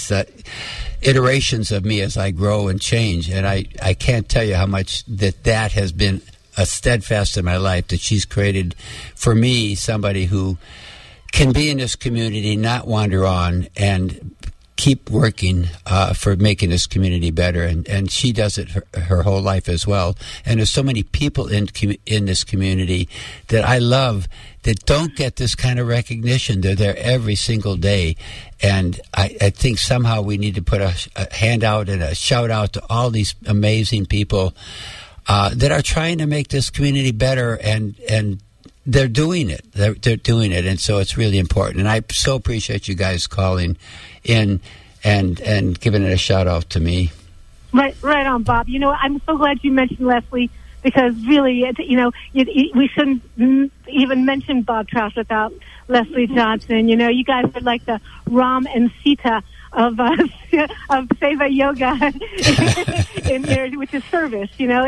iterations of me as I grow and change. And I can't tell you how much that has been a steadfast in my life, that she's created for me somebody who can be in this community, not wander on, and keep working for making this community better. And she does it her whole life as well. And there's so many people in this community that I love that don't get this kind of recognition. They're there every single day. And I think somehow we need to put a hand out and a shout out to all these amazing people that are trying to make this community better, and they're doing it. They're doing it, and so it's really important. And I so appreciate you guys calling in and giving it a shout out to me. Right on, Bob. You know, I'm so glad you mentioned Leslie, because really, you know, we shouldn't even mention Bob Troush without Leslie Johnson. You know, you guys are like the Ram and Sita of Seva Yoga, in there, which is service, you know,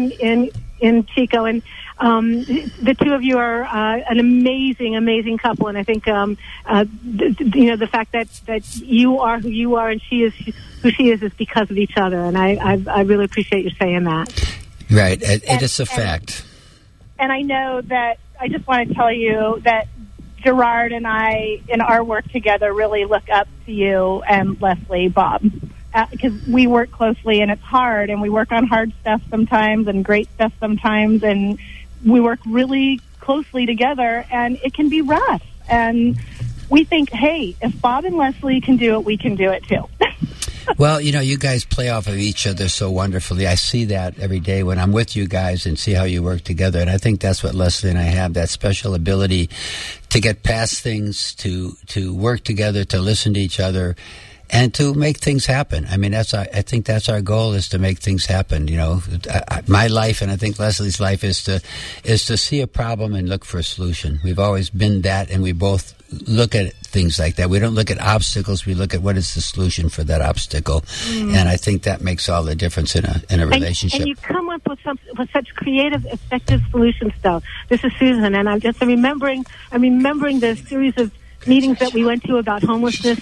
in Chico. And the two of you are an amazing couple. And I think, you know, the fact that you are who you are and she is who she is because of each other. And I really appreciate you saying that. Right. It's a fact. And I know that I just want to tell you that Gerard and I, in our work together, really look up to you and Leslie, Bob, because we work closely and it's hard, and we work on hard stuff sometimes and great stuff sometimes, and we work really closely together, and it can be rough. And we think, hey, if Bob and Leslie can do it, we can do it too. Well, you know, you guys play off of each other so wonderfully. I see that every day when I'm with you guys and see how you work together. And I think that's what Leslie and I have, that special ability to get past things, to work together, to listen to each other, and to make things happen. I mean, I think that's our goal, is to make things happen. You know, my life, and I think Leslie's life, is to see a problem and look for a solution. We've always been that, and we both look at things like that. We don't look at obstacles. We look at what is the solution for that obstacle. And I think that makes all the difference in a relationship. And you come up with such creative, effective solutions, though. This is Susan, and I'm remembering the series of meetings that we went to about homelessness,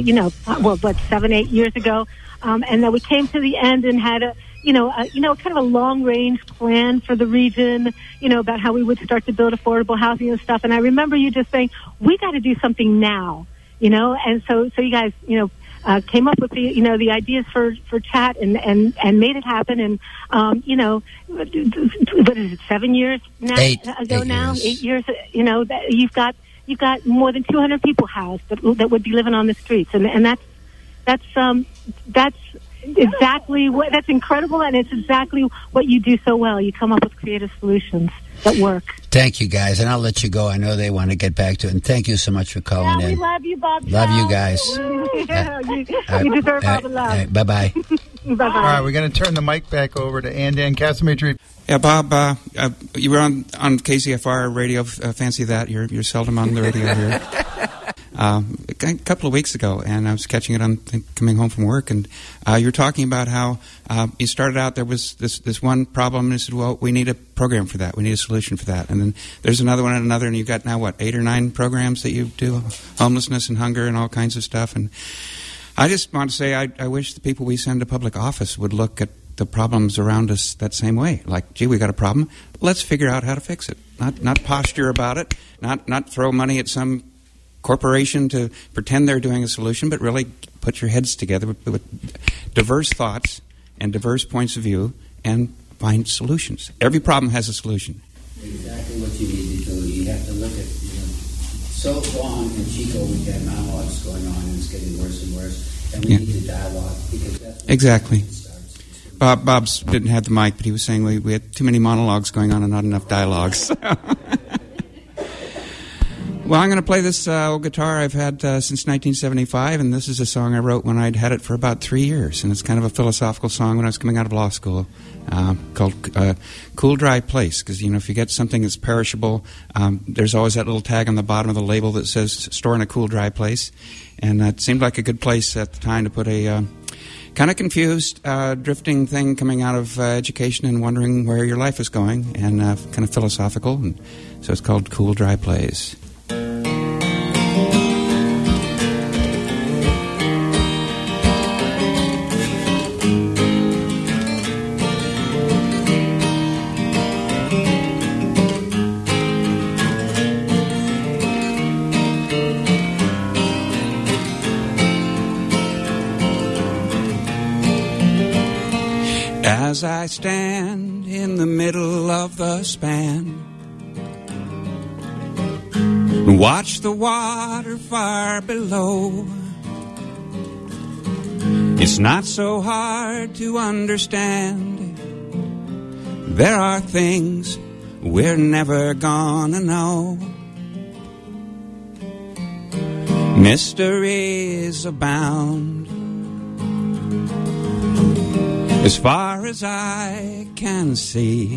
7, 8 years ago, and that we came to the end and had a kind of a long-range plan for the region, you know, about how we would start to build affordable housing and stuff. And I remember you just saying, we got to do something now, you know. And so you guys, you know, came up with the ideas for chat and made it happen. And, you know, what is it, 7 years now? 8 years, you know, you've got more than 200 people housed that would be living on the streets. And that's exactly what, that's incredible, and it's exactly what you do so well. You come up with creative solutions that work. Thank you, guys, and I'll let you go. I know they want to get back to it, and thank you so much for calling We in. love you, Bob. Love you guys. You deserve all the love. Bye-bye. Bye-bye. All right, we're going to turn the mic back over to Dan Cassimatri. Yeah, Bob, you were on KZFR radio. Fancy that. You're seldom on the radio here. A couple of weeks ago, and I was catching it on coming home from work, and you were talking about how you started out, there was this one problem, and you said, well, we need a program for that. We need a solution for that. And then there's another one and another, and you've got now, 8 or 9 programs that you do, homelessness and hunger and all kinds of stuff. And I just want to say I wish the people we send to public office would look at the problems around us that same way. Like, gee, we got a problem. Let's figure out how to fix it. Not posture about it. Not throw money at some corporation to pretend they're doing a solution, but really put your heads together with diverse thoughts and diverse points of view and find solutions. Every problem has a solution. Exactly what you need to do. You have to look at, so long in Chico we've had monologues going on, and it's getting worse and worse, and we need to dialogue, because that's what exactly. Bob's didn't have the mic, but he was saying we had too many monologues going on and not enough dialogues. Well, I'm going to play this old guitar I've had since 1975, and this is a song I wrote when I'd had it for about 3 years, and it's kind of a philosophical song when I was coming out of law school, called Cool Dry Place, because, if you get something that's perishable, there's always that little tag on the bottom of the label that says store in a cool, dry place, and it seemed like a good place at the time to put a kind of confused, drifting thing coming out of education and wondering where your life is going, and kind of philosophical, and so it's called Cool Dry Place. As I stand in the middle of the span, watch the water far below, it's not so hard to understand. There are things we're never gonna know. Mysteries abound. As far as I can see,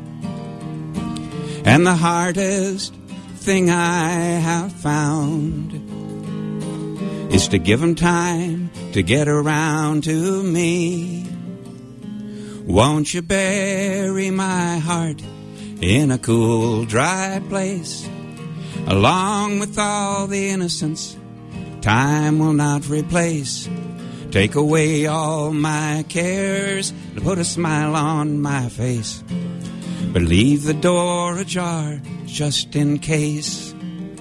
and the hardest thing I have found is to give 'em time to get around to me. Won't you bury my heart in a cool, dry place, along with all the innocence time will not replace? Take away all my cares and put a smile on my face, but leave the door ajar just in case.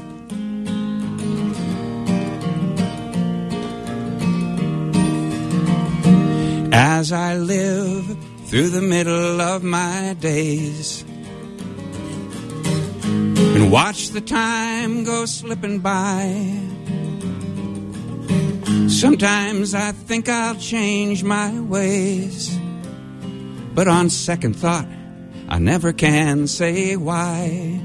As I live through the middle of my days and watch the time go slipping by, sometimes I think I'll change my ways, but on second thought, I never can say why.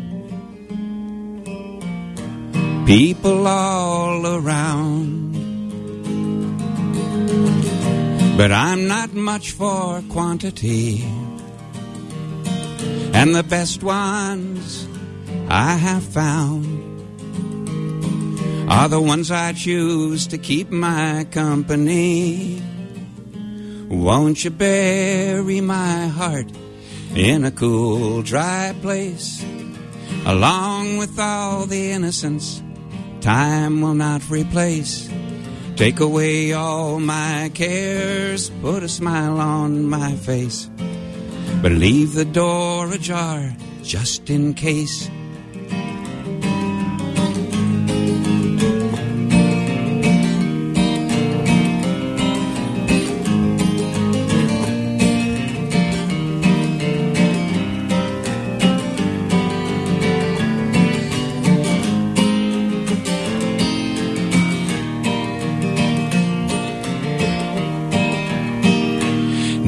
People all around, but I'm not much for quantity, and the best ones I have found are the ones I choose to keep my company. Won't you bury my heart in a cool, dry place, along with all the innocence time will not replace? Take away all my cares, put a smile on my face, but leave the door ajar just in case.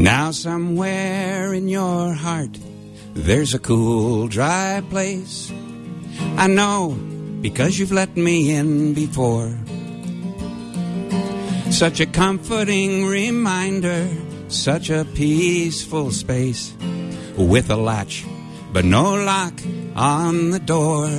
Now somewhere in your heart there's a cool, dry place. I know because you've let me in before. Such a comforting reminder, such a peaceful space, with a latch but no lock on the door.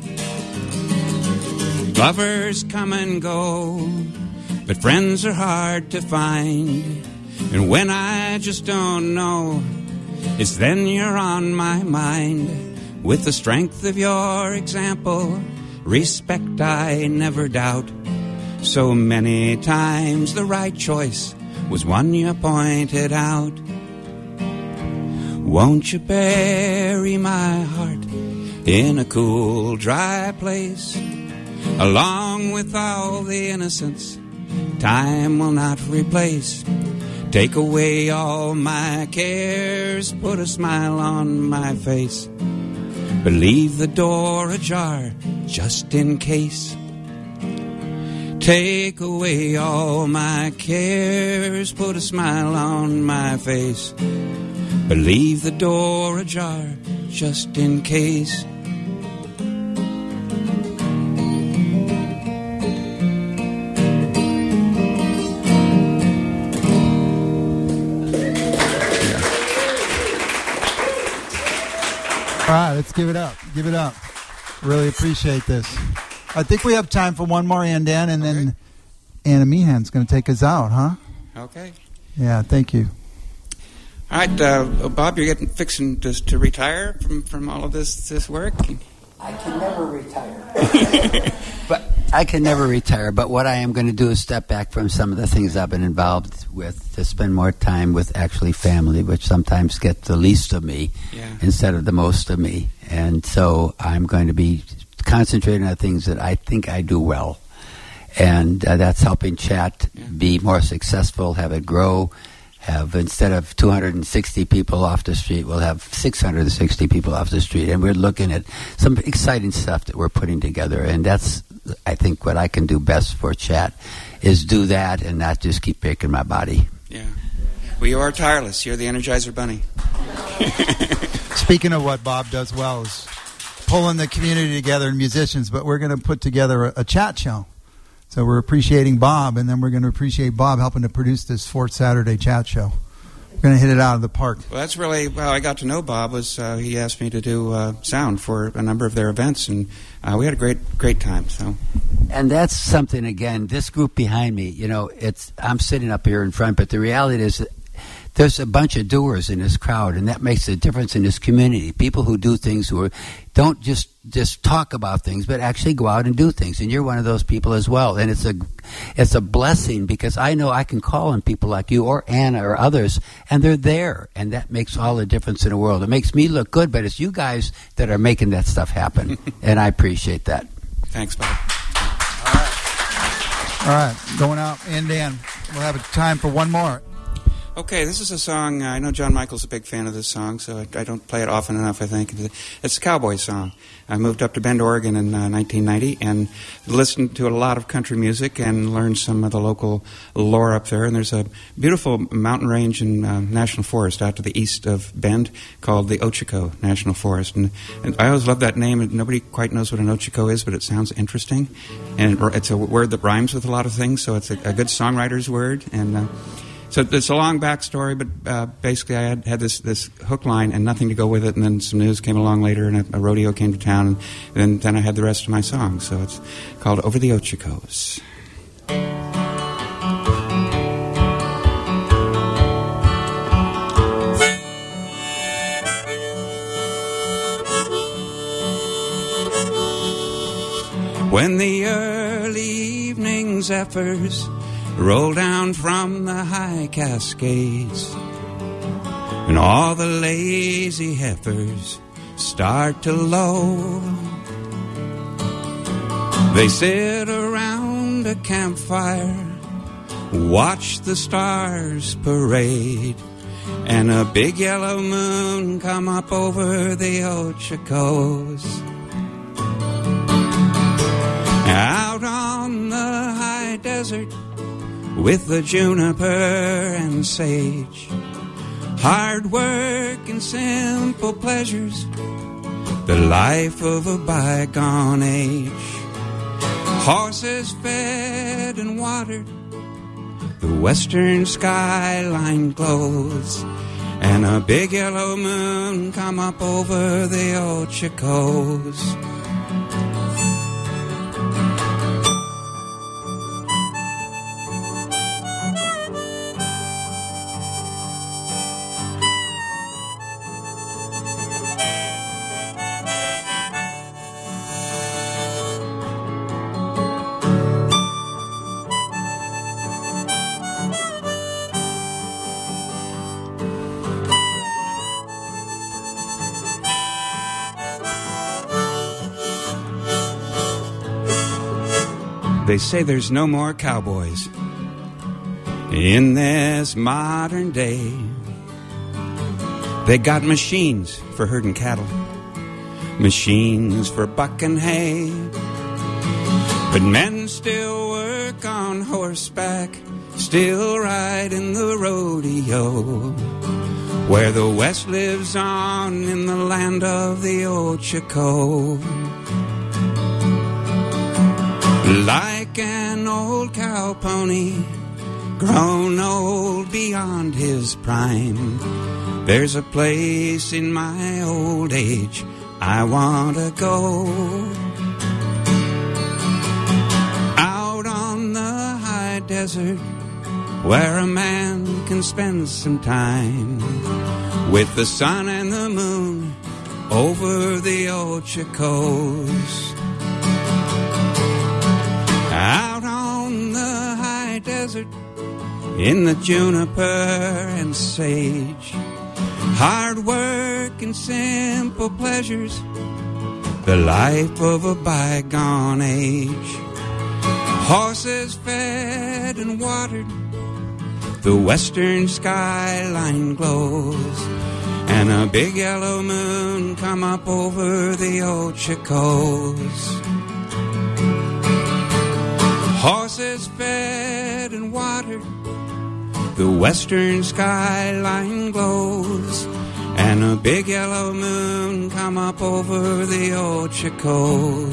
Lovers come and go, but friends are hard to find. And when I just don't know, it's then you're on my mind. With the strength of your example, respect I never doubt. So many times the right choice was one you pointed out. Won't you bury my heart in a cool, dry place, along with all the innocence time will not replace? Take away all my cares, put a smile on my face, but leave the door ajar just in case. Take away all my cares, put a smile on my face, but leave the door ajar just in case. All right, let's give it up. Give it up. Really appreciate this. I think we have time for one more, Andan, and then Anna Meehan's going to take us out, huh? Okay. Yeah, thank you. All right, Bob, you're fixing to retire from all of this work? I can never retire. I can never retire, but what I am going to do is step back from some of the things I've been involved with to spend more time with actually family, which sometimes gets the least of me instead of the most of me. And so I'm going to be concentrating on things that I think I do well. And that's helping Chat be more successful, have it grow, have, instead of 260 people off the street, we'll have 660 people off the street. And we're looking at some exciting stuff that we're putting together. And that's, I think, what I can do best for Chat is do that and not just keep breaking my body. Yeah. Well, you are tireless. You're the Energizer Bunny. Speaking of what Bob does well is pulling the community together and musicians, but we're going to put together a chat show. So we're appreciating Bob, and then we're going to appreciate Bob helping to produce this fourth Saturday chat show. We're going to hit it out of the park. Well, that's really how I got to know Bob. Was he asked me to do sound for a number of their events, and we had a great time. So, and that's something, again, this group behind me, you know, I'm sitting up here in front, but the reality is that there's a bunch of doers in this crowd, and that makes a difference in this community. People who do things, who don't just talk about things, but actually go out and do things. And you're one of those people as well. And it's a blessing, because I know I can call on people like you or Anna or others, and they're there. And that makes all the difference in the world. It makes me look good, but it's you guys that are making that stuff happen. And I appreciate that. Thanks, Bob. All right, going out, and Dan, we'll have time for one more. Okay, this is a song. I know John Michael's a big fan of this song, so I don't play it often enough, I think. It's a cowboy song. I moved up to Bend, Oregon in 1990 and listened to a lot of country music and learned some of the local lore up there. And there's a beautiful mountain range in National Forest out to the east of Bend called the Ochoco National Forest. And I always love that name. Nobody quite knows what an Ochoco is, but it sounds interesting. And it's a word that rhymes with a lot of things, so it's a good songwriter's word. And so it's a long backstory, but basically I had this hook line and nothing to go with it, and then some news came along later, and a rodeo came to town, and then I had the rest of my song. So it's called Over the Ochocos. When the early evening zephyrs roll down from the high Cascades, and all the lazy heifers start to low, they sit around a campfire, watch the stars parade, and a big yellow moon come up over the Ochocos. Out on the high desert with the juniper and sage, Hard work and simple pleasures, the life of a bygone age. Horses fed and watered, the western skyline glows, and a big yellow moon come up over the Ochakos. They say there's no more cowboys in this modern day. They got machines for herding cattle, machines for bucking hay. But men still work on horseback, still ride in the rodeo, where the West lives on in the land of the Ochako. Like an old cow pony, grown old beyond his prime, there's a place in my old age I want to go. Out on the high desert, where a man can spend some time with the sun and the moon over the Ochakos. Out on the high desert, in the juniper and sage, hard work and simple pleasures, the life of a bygone age. Horses fed and watered, the western skyline glows, and a big yellow moon come up over the Ochakos. Horses fed and watered, the western skyline glows, and a big yellow moon come up over the Ochakos.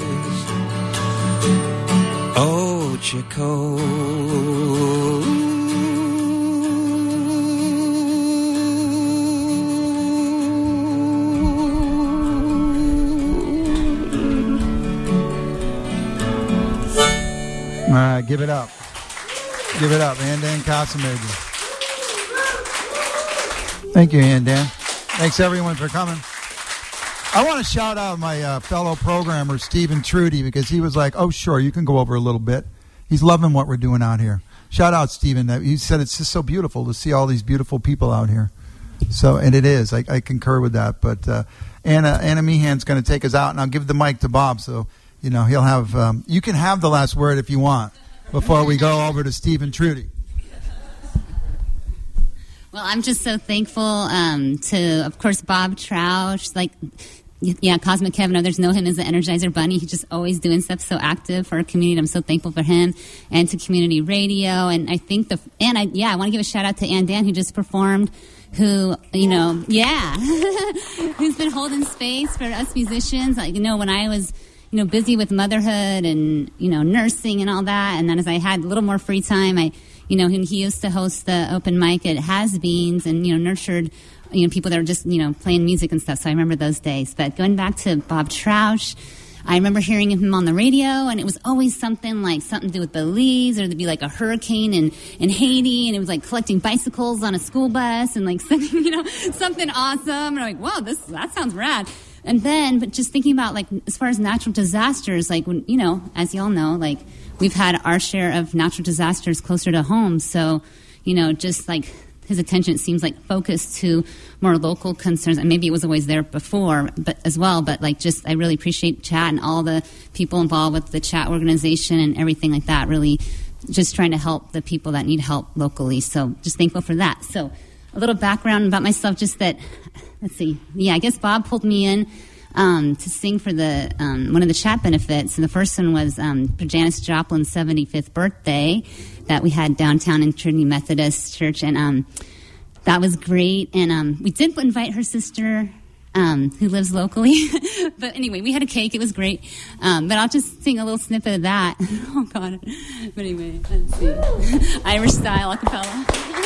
Ochakos. All right, give it up. Give it up, Andan Casamigos. Thank you, Andan. Thanks, everyone, for coming. I want to shout out my fellow programmer, Stephen Trudy, because he was like, oh, sure, you can go over a little bit. He's loving what we're doing out here. Shout out, Stephen. He said it's just so beautiful to see all these beautiful people out here. So, and it is. I concur with that. But Anna Meehan's going to take us out, and I'll give the mic to Bob. So, you know, he'll have, you can have the last word if you want before we go over to Stephen Trudy. Well, I'm just so thankful to, of course, Bob Troush, like, yeah, Cosmic Kevin. Others know him as the Energizer Bunny. He's just always doing stuff so active for our community. I'm so thankful for him, and to community radio. And I think I want to give a shout out to Andan, who just performed, who, you know, who's been holding space for us musicians. Like, you know, when I was, you know, busy with motherhood and, you know, nursing and all that, and then as I had a little more free time, he used to host the open mic at Has Beans and, you know, nurtured, you know, people that were just, you know, playing music and stuff. So I remember those days. But going back to Bob Troush, I remember hearing him on the radio, and it was always something to do with Belize, or there'd be like a hurricane in Haiti, and it was like collecting bicycles on a school bus and like something, you know, something awesome. And I'm like, whoa, that sounds rad. And then, but just thinking about, like, as far as natural disasters, like, when, you know, as y'all know, like, we've had our share of natural disasters closer to home. So, you know, just like his attention seems like focused to more local concerns. And maybe it was always there before, but as well. But like, just, I really appreciate Chat and all the people involved with the Chat organization and everything like that. Really just trying to help the people that need help locally. So just thankful for that. So a little background about myself, just that, let's see. Yeah, I guess Bob pulled me in to sing for the one of the Chat benefits. And the first one was for Janis Joplin's 75th birthday that we had downtown in Trinity Methodist Church. And that was great. And we did invite her sister, who lives locally. But anyway, we had a cake. It was great. But I'll just sing a little snippet of that. Oh, God. But anyway, let's see. Irish style a cappella.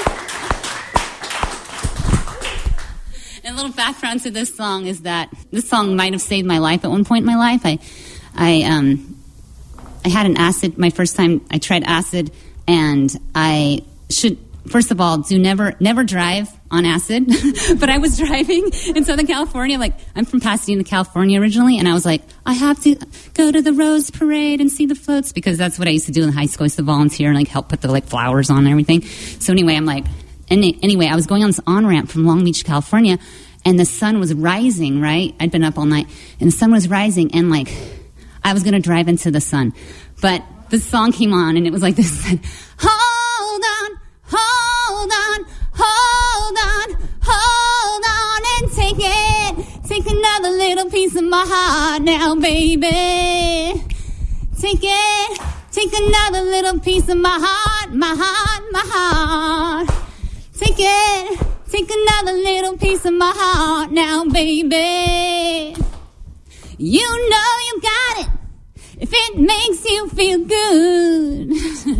And a little background to this song is that this song might have saved my life at one point in my life. I had an acid, my first time I tried acid, and I should, first of all, never drive on acid. But I was driving in Southern California, like, I'm from Pasadena, California originally, and I was like, I have to go to the Rose Parade and see the floats, because that's what I used to do in high school. I used to volunteer and, like, help put the, like, flowers on and everything. So anyway, I'm like, anyway, I was going on this on-ramp from Long Beach, California, and the sun was rising, right? I'd been up all night, and the sun was rising, and, like, I was going to drive into the sun. But this song came on, and it was like this. Hold on, hold on, hold on, hold on, and take it. Take another little piece of my heart now, baby. Take it. Take another little piece of my heart, my heart, my heart. Take it. Take another little piece of my heart now, baby. You know you got it if it makes you feel good.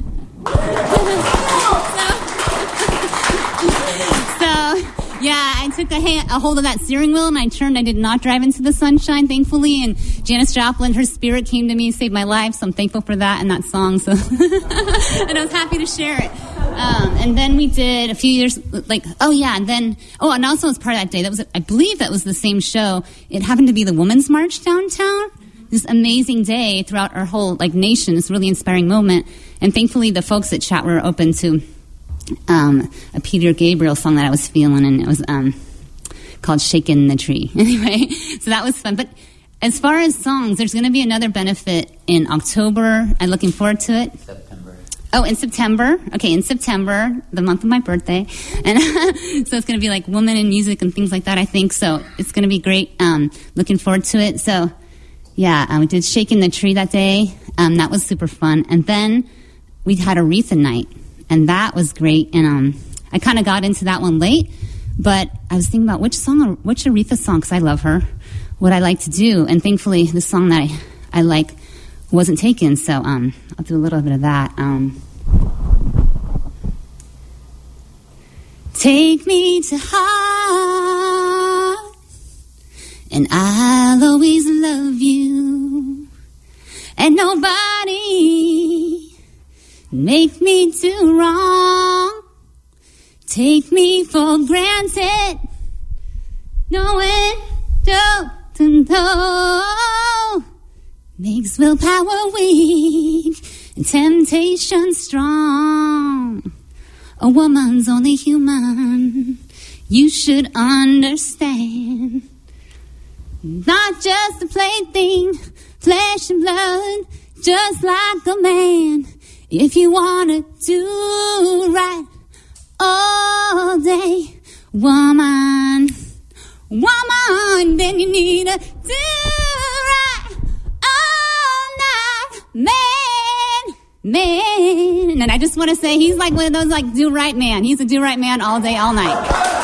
So, yeah, I took a hold of that steering wheel and I turned. I did not drive into the sunshine, thankfully. And Janis Joplin, her spirit came to me and saved my life. So I'm thankful for that and that song. So, and I was happy to share it. And then we did a few years, like, and also as part of that day, I believe that was the same show. It happened to be the Women's March downtown. This amazing day throughout our whole, like, nation, this really inspiring moment. And thankfully the folks at chat were open to a Peter Gabriel song that I was feeling, and it was called Shakin' the Tree. Anyway, so that was fun. But as far as songs, there's going to be another benefit in October. I'm looking forward to it. In September. Okay, in September, the month of my birthday. And so it's going to be like women in music and things like that, I think. So it's going to be great. Looking forward to it. So, yeah, we did Shakin' the Tree that day. That was super fun. And then we had Aretha night. And that was great. And I kind of got into that one late. But I was thinking about which Aretha song, because I love her, would I like to do. And thankfully, the song that I like wasn't taken, so I'll do a little bit of that. Take me to heart, and I'll always love you, and nobody make me do wrong. Take me for granted, knowing to know makes willpower weak and temptation strong. A woman's only human, you should understand. Not just a plaything, flesh and blood, just like a man. If you wanna do right all day, woman, then you need to do right all night, man. And I just want to say he's like one of those, like, do right man. He's a do right man all day, all night.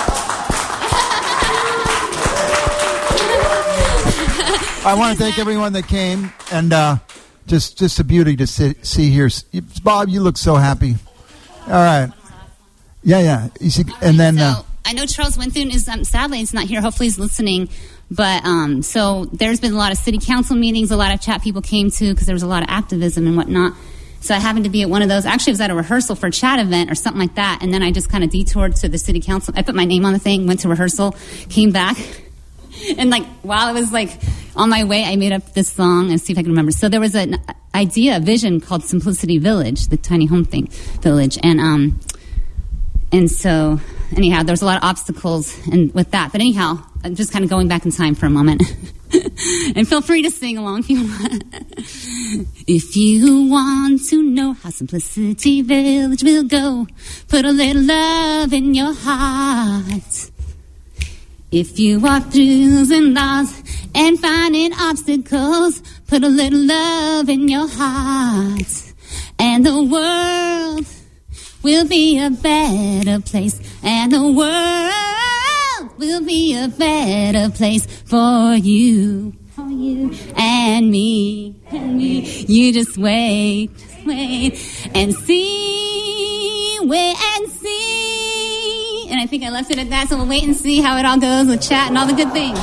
I want to thank everyone that came, and just a beauty to see here. Bob, you look so happy. All right. Yeah. You see, and then I know Charles Winthun is sadly he's not here. Hopefully he's listening. But so there's been a lot of city council meetings, a lot of chat people came to because there was a lot of activism and whatnot. So I happened to be at one of those. Actually, I was at a rehearsal for a chat event or something like that. And then I just kind of detoured to the city council. I put my name on the thing, went to rehearsal, came back. And, like, while I was, like, on my way, I made up this song and see if I can remember. So there was an idea, a vision called Simplicity Village, the tiny home thing village. And so, anyhow, there was a lot of obstacles and with that. But anyhow, I'm just kind of going back in time for a moment. And feel free to sing along if you want. If you want to know how Simplicity Village will go, put a little love in your heart. If you are thrills and lost and finding obstacles, put a little love in your heart. And the world will be a better place. and the world will be a better place for you. For you and me, You just wait and see, wait and see. And I think I left it at that, so we'll wait and see how it all goes with chat and all the good things.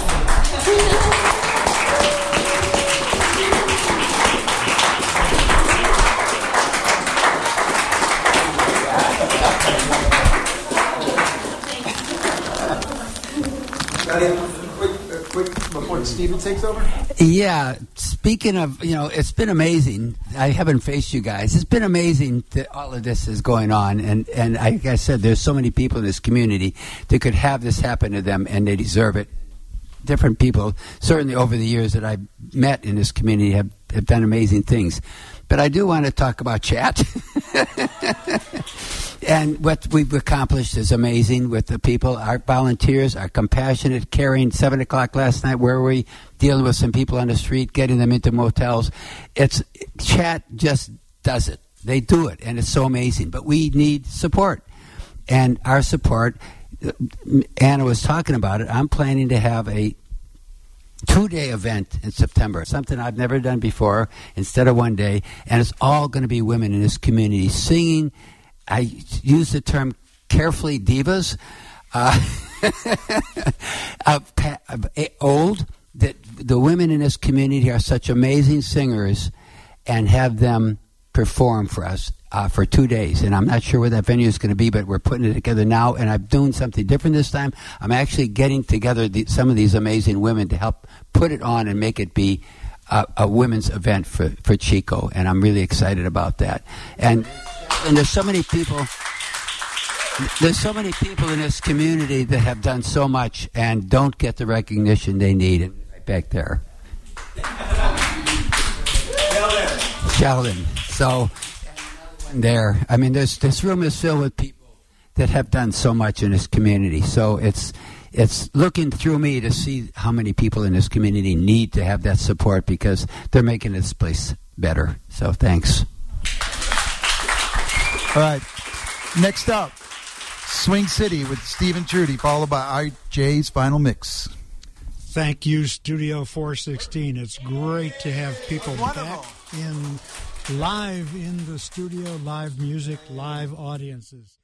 Quick before Steven takes over. Yeah, speaking of, it's been amazing. I haven't faced you guys. It's been amazing that all of this is going on. And like I said, there's so many people in this community that could have this happen to them, and they deserve it. Different people, certainly over the years that I've met in this community, have done amazing things. But I do want to talk about chat. And what we've accomplished is amazing with the people. Our volunteers are compassionate, caring. 7 o'clock last night, where were we? Dealing with some people on the street, getting them into motels. Chat just does it. They do it, and it's so amazing. But we need support. And our support, Anna was talking about it, I'm planning to have a 2-day event in September, something I've never done before, instead of 1 day. And it's all going to be women in this community singing. I use the term carefully divas, old, that the women in this community are such amazing singers, and have them perform for us for 2 days. And I'm not sure where that venue is going to be, but we're putting it together now, and I'm doing something different this time. I'm actually getting together some of these amazing women to help put it on and make it be a women's event for Chico, and I'm really excited about that. And there's so many people in this community that have done so much and don't get the recognition they need. And right back there, Sheldon. So there, I mean, this room is filled with people that have done so much in this community. So it's looking through me to see how many people in this community need to have that support, because they're making this place better. So thanks. All right. Next up, Swing City with Stephen Trudy, followed by RJ's Final Mix. Thank you, Studio 416. It's great to have people back live in the studio, live music, live audiences.